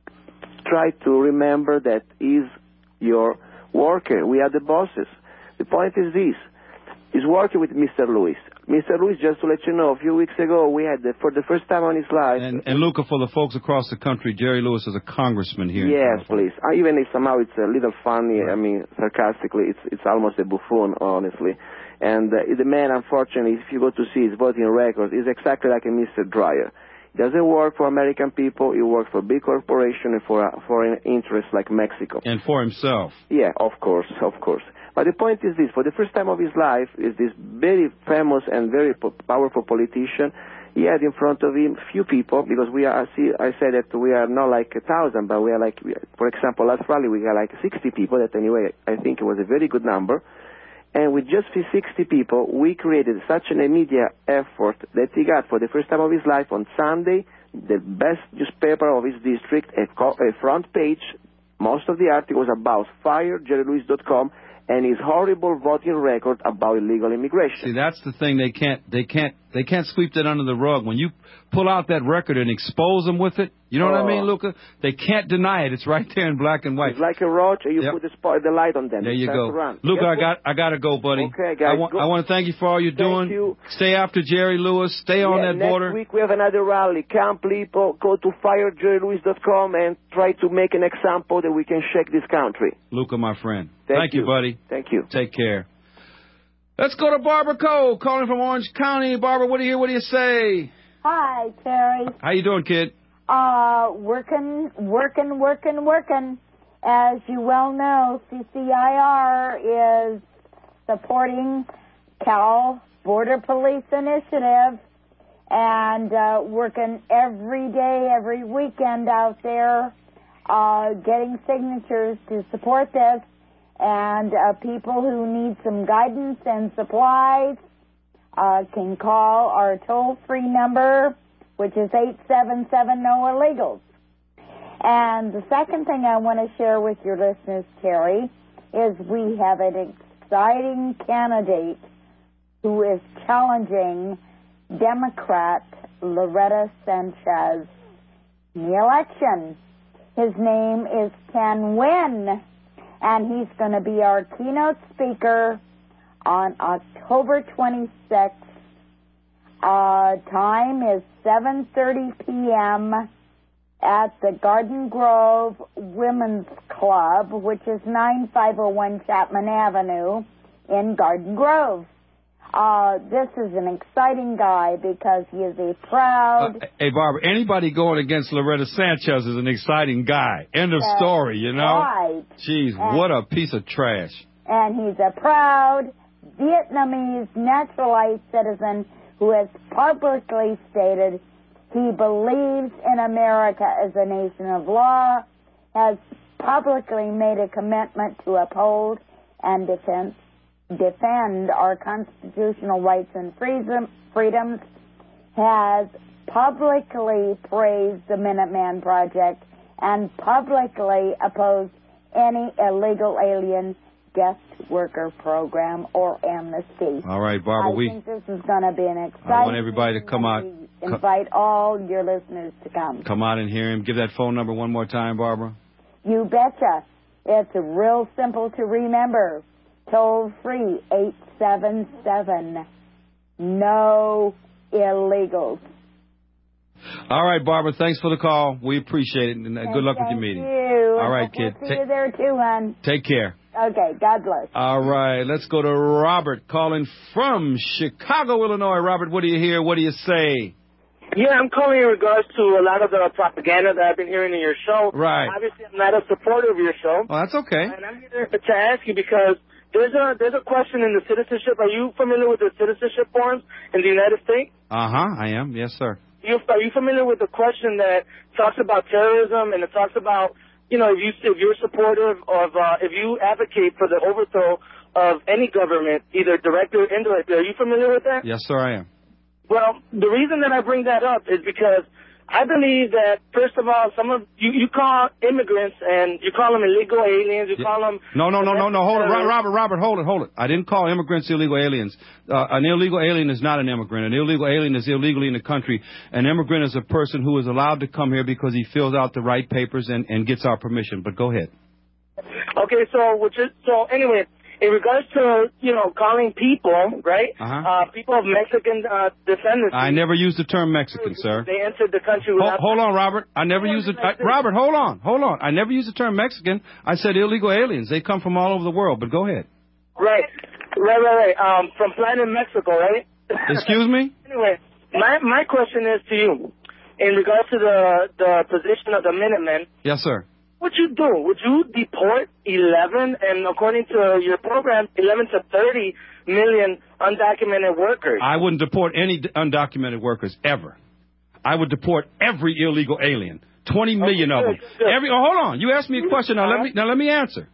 try to remember that he's your worker. We are the bosses. The point is this. He's working with Mr. Lewis. Mr. Lewis, just to let you know, a few weeks ago, we had, for the first time on his life... And Luca, for the folks across the country, Jerry Lewis is a congressman here. Yes, please. Even if somehow it's a little funny, I mean, sarcastically, it's almost a buffoon, honestly. And the man, unfortunately, if you go to see his voting record, is exactly like a Mr. Dreyer. He doesn't work for American people. He works for big corporations and for foreign interests like Mexico. And for himself. Yeah, of course. But the point is this. For the first time of his life, is this very famous and very powerful politician. He had in front of him few people, because I said that we are not like 1,000, but we are like, for example, last rally we got like 60 people. That anyway, I think it was a very good number. And with just 60 people, we created such an immediate effort that he got, for the first time of his life, on Sunday, the best newspaper of his district, a front page. Most of the article was about FireJerryLewis.com and his horrible voting record about illegal immigration. See, that's the thing. They can't sweep that under the rug. When you pull out that record and expose them with it, you know what I mean, Luca? They can't deny it. It's right there in black and white. It's like a roach, and you put the light on them. There you go. Luca, I got to go, buddy. Okay, guys. I want to thank you for all you're doing. You. Stay after Jerry Lewis. Stay on that border. Next week we have another rally. Come, people, go to FireJerryLewis.com and try to make an example that we can shake this country. Luca, my friend. Thank you, buddy. Thank you. Take care. Let's go to Barbara Cole, calling from Orange County. Barbara, what do you hear? What do you say? Hi, Terry. How you doing, kid? Working. As you well know, CCIR is supporting Cal Border Police Initiative and working every day, every weekend out there, getting signatures to support this. And people who need some guidance and supplies can call our toll-free number, which is 877-NO-ILLEGALS. And the second thing I want to share with your listeners, Terry, is we have an exciting candidate who is challenging Democrat Loretta Sanchez in the election. His name is Ken Wynn, and he's going to be our keynote speaker on October 26th Time is 7:30 p.m. at the Garden Grove Women's Club, which is 9501 Chapman Avenue in Garden Grove. This is an exciting guy because he is a proud... hey, Barbara, anybody going against Loretta Sanchez is an exciting guy. End of story, you know? Right. Jeez, what a piece of trash. And he's a proud Vietnamese naturalized citizen who has publicly stated he believes in America as a nation of law, has publicly made a commitment to uphold and defend our constitutional rights and freedoms, has publicly praised the Minuteman Project, and publicly opposed any illegal alien guest worker program or amnesty. All right, Barbara, I think this is going to be an exciting... I want everybody to come out. Invite all your listeners to come. Come out and hear him. Give that phone number one more time, Barbara. You betcha. It's real simple to remember. Toll free, 877. No illegals. All right, Barbara, thanks for the call. We appreciate it, and good luck with your meeting. Thank you. All right, kid. We'll see you there too, hon. Take care. Okay, God bless. All right, let's go to Robert calling from Chicago, Illinois. Robert, what do you hear? What do you say? Yeah, I'm calling in regards to a lot of the propaganda that I've been hearing in your show. Right. Obviously, I'm not a supporter of your show. Oh, that's okay. And I'm here to ask you because there's a question in the citizenship. Are you familiar with the citizenship forms in the United States? Uh-huh, I am. Yes, sir. Are you familiar with the question that talks about terrorism and it talks about, you know, if you're supportive of, if you advocate for the overthrow of any government, either directly or indirectly, are you familiar with that? Yes, sir, I am. Well, the reason that I bring that up is because I believe that, first of all, some of you call immigrants and you call them illegal aliens, you call them... No, hold it. Robert, hold it. I didn't call immigrants illegal aliens. An illegal alien is not an immigrant. An illegal alien is illegally in the country. An immigrant is a person who is allowed to come here because he fills out the right papers and gets our permission. But go ahead. Okay, so anyway... In regards to, you know, calling people, right, people of Mexican descendants. I never used the term Mexican, sir. They entered the country without... Hold on, Robert. I never used it. Robert, hold on. I never used the term Mexican. I said illegal aliens. They come from all over the world, but go ahead. Right. From Planet Mexico, right? Excuse me? Anyway, my question is to you. In regards to the position of the Minutemen. Yes, sir. What you do? Would you deport 11, and according to your program, 11 to 30 million undocumented workers? I wouldn't deport any undocumented workers, ever. I would deport every illegal alien. 20 million of them. Good. Hold on. You asked me a question. Now let me answer.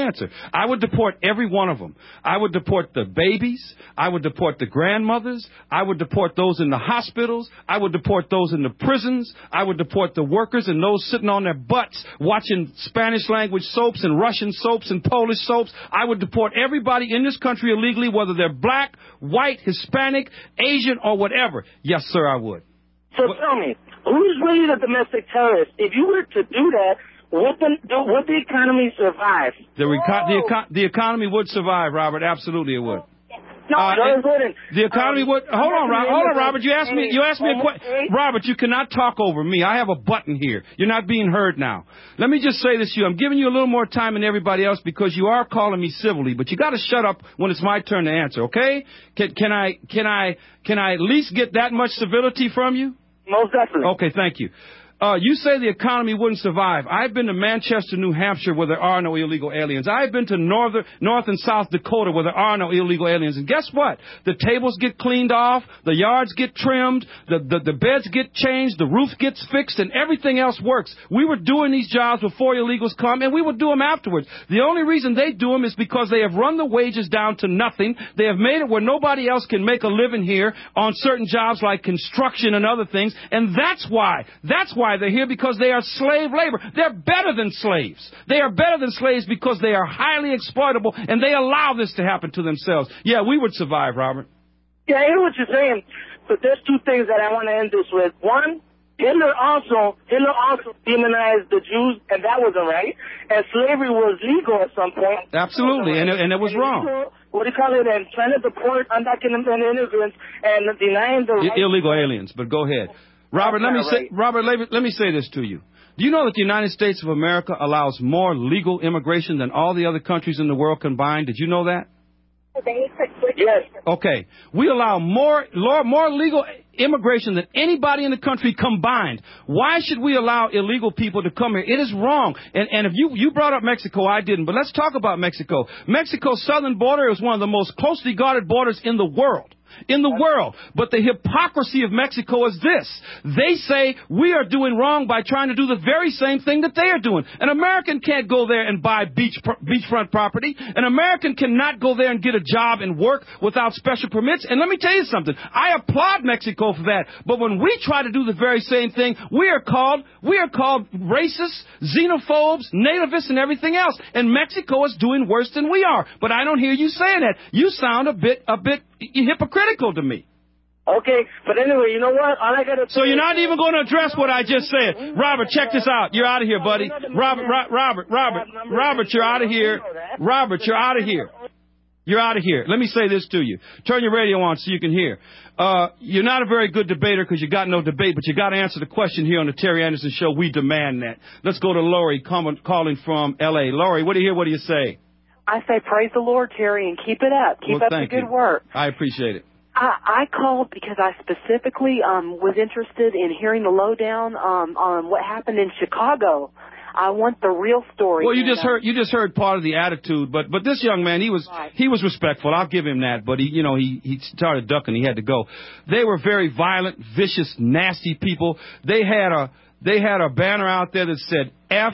I would deport every one of them. I would deport the babies. I would deport the grandmothers. I would deport those in the hospitals. I would deport those in the prisons. I would deport the workers and those sitting on their butts watching Spanish language soaps and Russian soaps and Polish soaps. I would deport everybody in this country illegally, whether they're black, white, Hispanic, Asian, or whatever. Yes, sir, I would. So tell me, who's really the domestic terrorist? If you were to do that, would the economy survive? The economy would survive, Robert. Absolutely, it would. No, it wouldn't. The economy would. Hold on, Robert. You asked me a question. Robert, you cannot talk over me. I have a button here. You're not being heard now. Let me just say this to you. I'm giving you a little more time than everybody else because you are calling me civilly, but you got to shut up when it's my turn to answer. Okay? Can I at least get that much civility from you? Most definitely. Okay, thank you. You say the economy wouldn't survive. I've been to Manchester, New Hampshire, where there are no illegal aliens. I've been to North and South Dakota, where there are no illegal aliens. And guess what? The tables get cleaned off, the yards get trimmed, the beds get changed, the roof gets fixed, and everything else works. We were doing these jobs before illegals come, and we would do them afterwards. The only reason they do them is because they have run the wages down to nothing. They have made it where nobody else can make a living here on certain jobs like construction and other things. And that's why they're here, because they are slave labor. They're better than slaves. They are better than slaves because they are highly exploitable, and they allow this to happen to themselves. Yeah, we would survive, Robert. Yeah, I hear what you're saying, but there's two things that I want to end this with. One, Hitler also demonized the Jews, and that wasn't right. And slavery was legal at some point. Absolutely, and it was wrong. What do you call it? And trying to deport undocumented immigrants and denying the right. Illegal aliens. But go ahead, Robert. Let me say this to you. Do you know that the United States of America allows more legal immigration than all the other countries in the world combined? Did you know that? Yes. Okay. We allow more legal immigration than anybody in the country combined. Why should we allow illegal people to come here? It is wrong. And if you brought up Mexico, I didn't. But let's talk about Mexico. Mexico's southern border is one of the most closely guarded borders in the world. But the hypocrisy of Mexico is this. They say we are doing wrong by trying to do the very same thing that they are doing. An American can't go there and buy beachfront property. An American cannot go there and get a job and work without special permits. And let me tell you something. I applaud Mexico for that. But when we try to do the very same thing, we are called racists, xenophobes, nativists, and everything else. And Mexico is doing worse than we are. But I don't hear you saying that. You sound a bit hypocritical to me. Okay, but anyway, you know what? All I gotta So you're not even going to address what I just said. Robert, check this out. You're out of here, buddy. Robert, you're out of here. Robert, you're out of here. You're out of here. Let me say this to you. Turn your radio on so you can hear. You're not a very good debater because you got no debate, but you got to answer the question here on the Terry Anderson Show. We demand that. Let's go to Lori calling from L.A. Lori, what do you say? I say praise the Lord, Terry, and keep it up. Keep up the good work. I appreciate it. I called because I specifically was interested in hearing the lowdown on what happened in Chicago. I want the real story. Well, you just heard part of the attitude, but this young man, he was respectful. I'll give him that, but he started ducking. He had to go. They were very violent, vicious, nasty people. They had a banner out there that said F***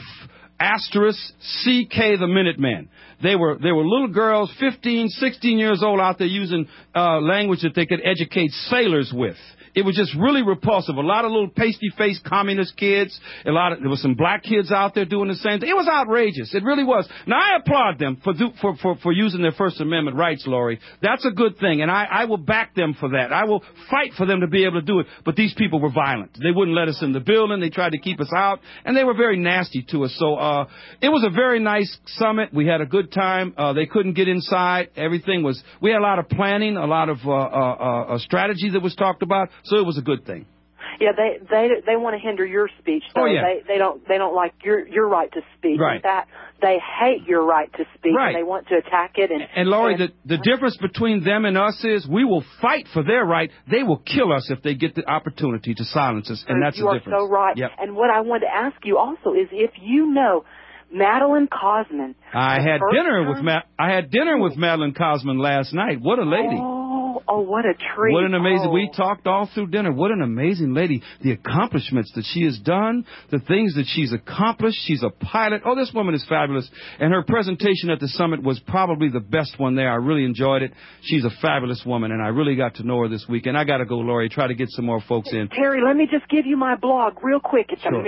CK the Minutemen. They were little girls, 15, 16 years old, out there using language that they could educate sailors with. It was just really repulsive. A lot of little pasty-faced communist kids. There were some black kids out there doing the same thing. It was outrageous. It really was. Now, I applaud them for using their First Amendment rights, Lori. That's a good thing, and I will back them for that. I will fight for them to be able to do it. But these people were violent. They wouldn't let us in the building. They tried to keep us out, and they were very nasty to us. So it was a very nice summit. We had a good time. They couldn't get inside. We had a lot of planning, a lot of strategy that was talked about. So it was a good thing. Yeah, they want to hinder your speech. So oh, yeah. They don't like your right to speak. Right. In fact, they hate your right to speak. Right. And they want to attack it. And Laurie, the difference between them and us is we will fight for their right. They will kill us if they get the opportunity to silence us, and that's the difference. You are so right. Yep. And what I want to ask you also is if you know Madeline Cosman. I had dinner with Madeline Cosman last night. What a lady. Oh, what a treat. What an amazing, we talked all through dinner. What an amazing lady. The accomplishments that she has done, the things that she's accomplished. She's a pilot. Oh, this woman is fabulous. And her presentation at the summit was probably the best one there. I really enjoyed it. She's a fabulous woman, and I really got to know her this weekend. I got to go, Lori, try to get some more folks in. Terry, let me just give you my blog real quick. It's sure.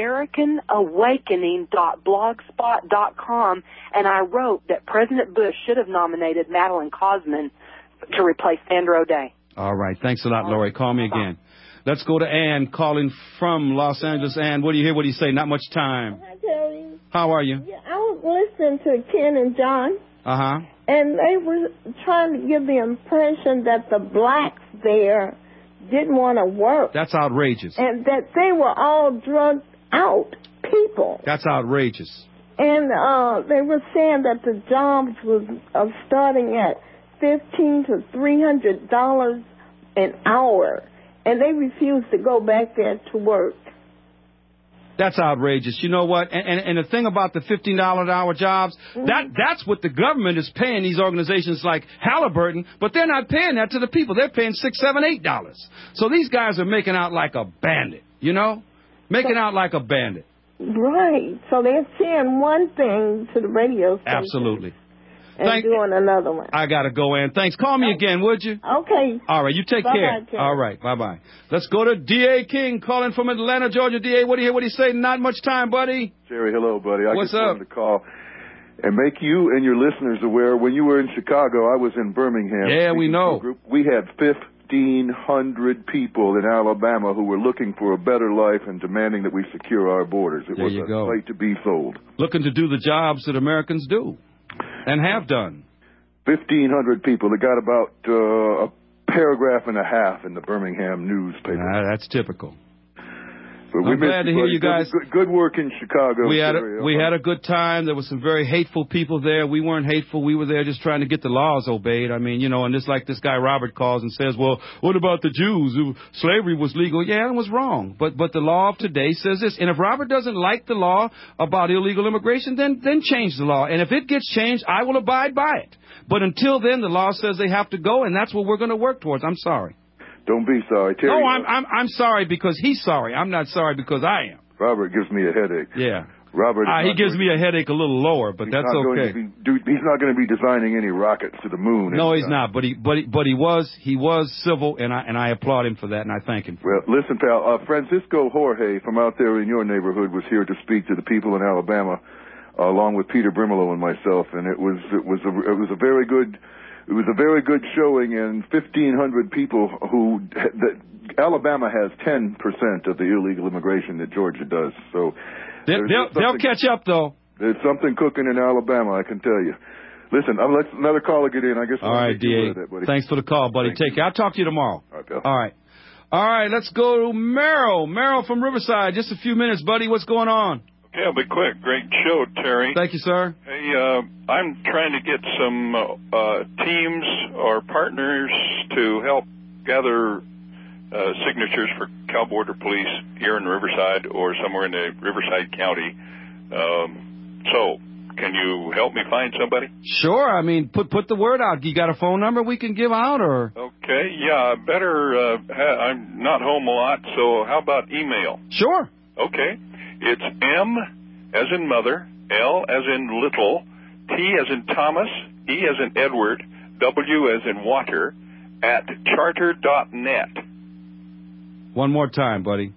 AmericanAwakening.blogspot.com, and I wrote that President Bush should have nominated Madeline Cosman to replace Sandra O'Day. All right. Thanks a lot, Lori. Call me again. Let's go to Ann calling from Los Angeles. Ann, what do you hear? What do you say? Not much time. Hi, Terry. How are you? Yeah, I was listening to Ken and John. Uh-huh. And they were trying to give the impression that the blacks there didn't want to work. That's outrageous. And that they were all drugged out people. That's outrageous. And they were saying that the jobs was starting at $1,500 to $300 an hour, and they refused to go back there to work. That's outrageous. You know what? And the thing about the $15 an hour jobs, that's what the government is paying these organizations like Halliburton, but they're not paying that to the people. They're paying $6, $7, $8. So these guys are making out like a bandit, you know? Making out like a bandit. Right. So they're saying one thing to the radio station. Absolutely. And doing another one. I got to go, Ann. Thanks. Call me again, would you? Okay. All right. You take care. Terry. All right. Bye-bye. Let's go to D.A. King calling from Atlanta, Georgia. D.A., what do you hear? What do you say? Not much time, buddy. Jerry, hello, buddy. What's up? I just wanted to call and make you and your listeners aware, when you were in Chicago, I was in Birmingham. Yeah, we know. Group. We had Fifth 1,500 people in Alabama who were looking for a better life and demanding that we secure our borders. It was a sight to be sold. Looking to do the jobs that Americans do and have done. 1,500 people. They got about a paragraph and a half in the Birmingham newspaper. That's typical. But I'm glad to hear you guys. Good work in Chicago. We had a good time. There were some very hateful people there. We weren't hateful. We were there just trying to get the laws obeyed. I mean, and just like this guy Robert calls and says, well, what about the Jews? Slavery was legal. Yeah, it was wrong. But the law of today says this. And if Robert doesn't like the law about illegal immigration, then change the law. And if it gets changed, I will abide by it. But until then, the law says they have to go, and that's what we're going to work towards. I'm sorry. Don't be sorry, Terry. No, I'm sorry because he's sorry. I'm not sorry because I am. Robert gives me a headache. Yeah. Robert. He gives me a headache a little lower, but that's okay. He's not going to be designing any rockets to the moon. No, he's not. But he was civil, and I applaud him for that, and I thank him. Well, listen, pal. Francisco Jorge from out there in your neighborhood was here to speak to the people in Alabama, along with Peter Brimelow and myself, and it was a very good. It was a very good showing, and 1,500 people Alabama has 10% of the illegal immigration that Georgia does. So they'll catch up, though. There's something cooking in Alabama, I can tell you. Listen, let's another caller get in. I guess. All right, D.A. Thanks for the call, buddy. Take care. I'll talk to you tomorrow. All right, Bill. All right. Let's go to Merrill. Merrill from Riverside. Just a few minutes, buddy. What's going on? Okay, I'll be quick. Great show, Terry. Thank you, sir. Hey, I'm trying to get some teams or partners to help gather signatures for Cal Border Police here in Riverside or somewhere in the Riverside County. So, can you help me find somebody? Sure. I mean, put the word out. You got a phone number we can give out, or? Okay. Yeah. Better. I'm not home a lot, so how about email? Sure. Okay. It's M as in mother, L as in little, T as in Thomas, E as in Edward, W as in water, at charter.net. One more time, buddy.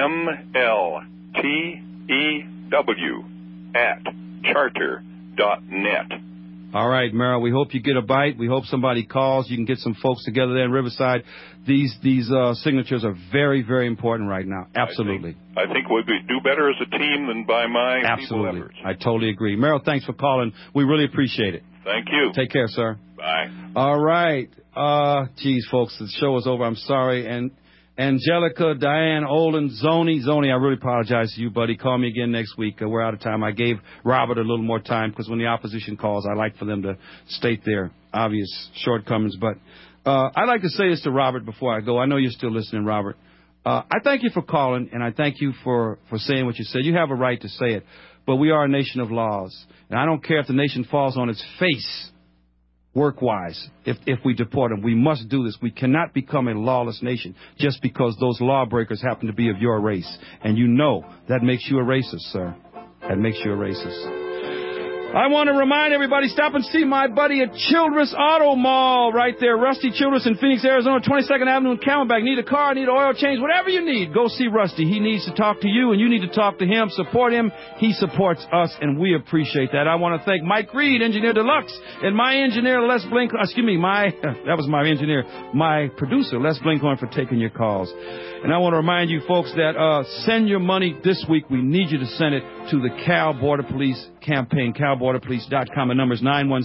MLTEW at charter.net. All right, Merrill, we hope you get a bite. We hope somebody calls. You can get some folks together there in Riverside. These signatures are very, very important right now. Absolutely. I think we'd do better as a team than by my feeble efforts. I totally agree. Merrill, thanks for calling. We really appreciate it. Thank you. Take care, sir. Bye. All right. Geez, folks, the show is over. I'm sorry. And Angelica, Diane, Olin, Zoni, I really apologize to you, buddy. Call me again next week. We're out of time. I gave Robert a little more time because when the opposition calls, I like for them to state their obvious shortcomings. But I'd like to say this to Robert before I go. I know you're still listening, Robert. I thank you for calling, and I thank you for saying what you said. You have a right to say it, but we are a nation of laws. And I don't care if the nation falls on its face work-wise, if we deport them. We must do this. We cannot become a lawless nation just because those lawbreakers happen to be of your race. And you know that makes you a racist, sir. That makes you a racist. I want to remind everybody, stop and see my buddy at Childress Auto Mall right there. Rusty Childress in Phoenix, Arizona, 22nd Avenue in Camelback. Need a car, need an oil change, whatever you need, go see Rusty. He needs to talk to you, and you need to talk to him. Support him. He supports us, and we appreciate that. I want to thank Mike Reed, Engineer Deluxe, and my engineer, Les Blinkhorn. That was my engineer, my producer, Les Blinkhorn, for taking your calls. And I want to remind you folks that send your money this week. We need you to send it to the Cal Border Police campaign, calborderpolice.com. The number is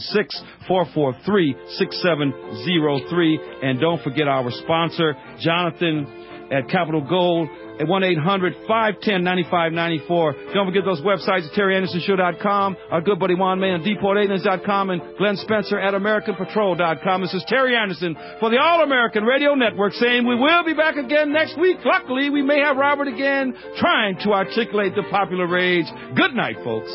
916-443-6703. And don't forget our sponsor, Jonathan at Capital Gold at 1-800-510-9594. Don't forget those websites at TerryAndersonShow.com, our good buddy Juan May on DeportAliens.com, and Glenn Spencer at AmericanPatrol.com. This is Terry Anderson for the All-American Radio Network saying we will be back again next week. Luckily, we may have Robert again trying to articulate the popular rage. Good night, folks.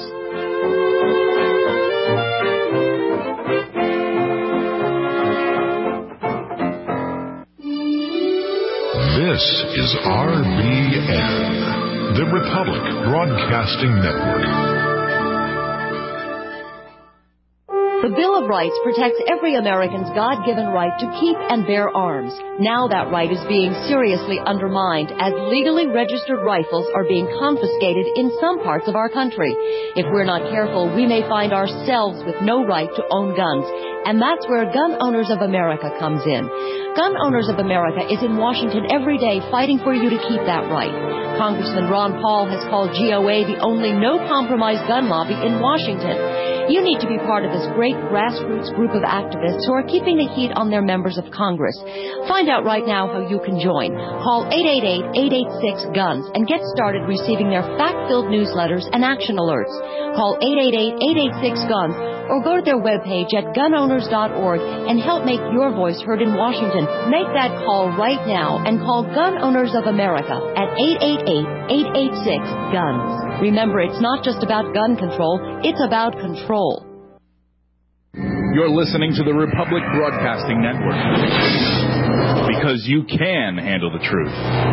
This is RBN, the Republic Broadcasting Network. The Bill of Rights protects every American's God-given right to keep and bear arms. Now that right is being seriously undermined as legally registered rifles are being confiscated in some parts of our country. If we're not careful, we may find ourselves with no right to own guns. And that's where Gun Owners of America comes in. Gun Owners of America is in Washington every day fighting for you to keep that right. Congressman Ron Paul has called GOA the only no-compromise gun lobby in Washington. You need to be part of this great grassroots group of activists who are keeping the heat on their members of Congress. Find out right now how you can join. Call 888-886-GUNS and get started receiving their fact-filled newsletters and action alerts. Call 888-886-GUNS or go to their webpage at gunowners.org and help make your voice heard in Washington. Make that call right now and call Gun Owners of America at 888-886-GUNS. Remember, it's not just about gun control, it's about control. You're listening to the Republic Broadcasting Network, because you can handle the truth.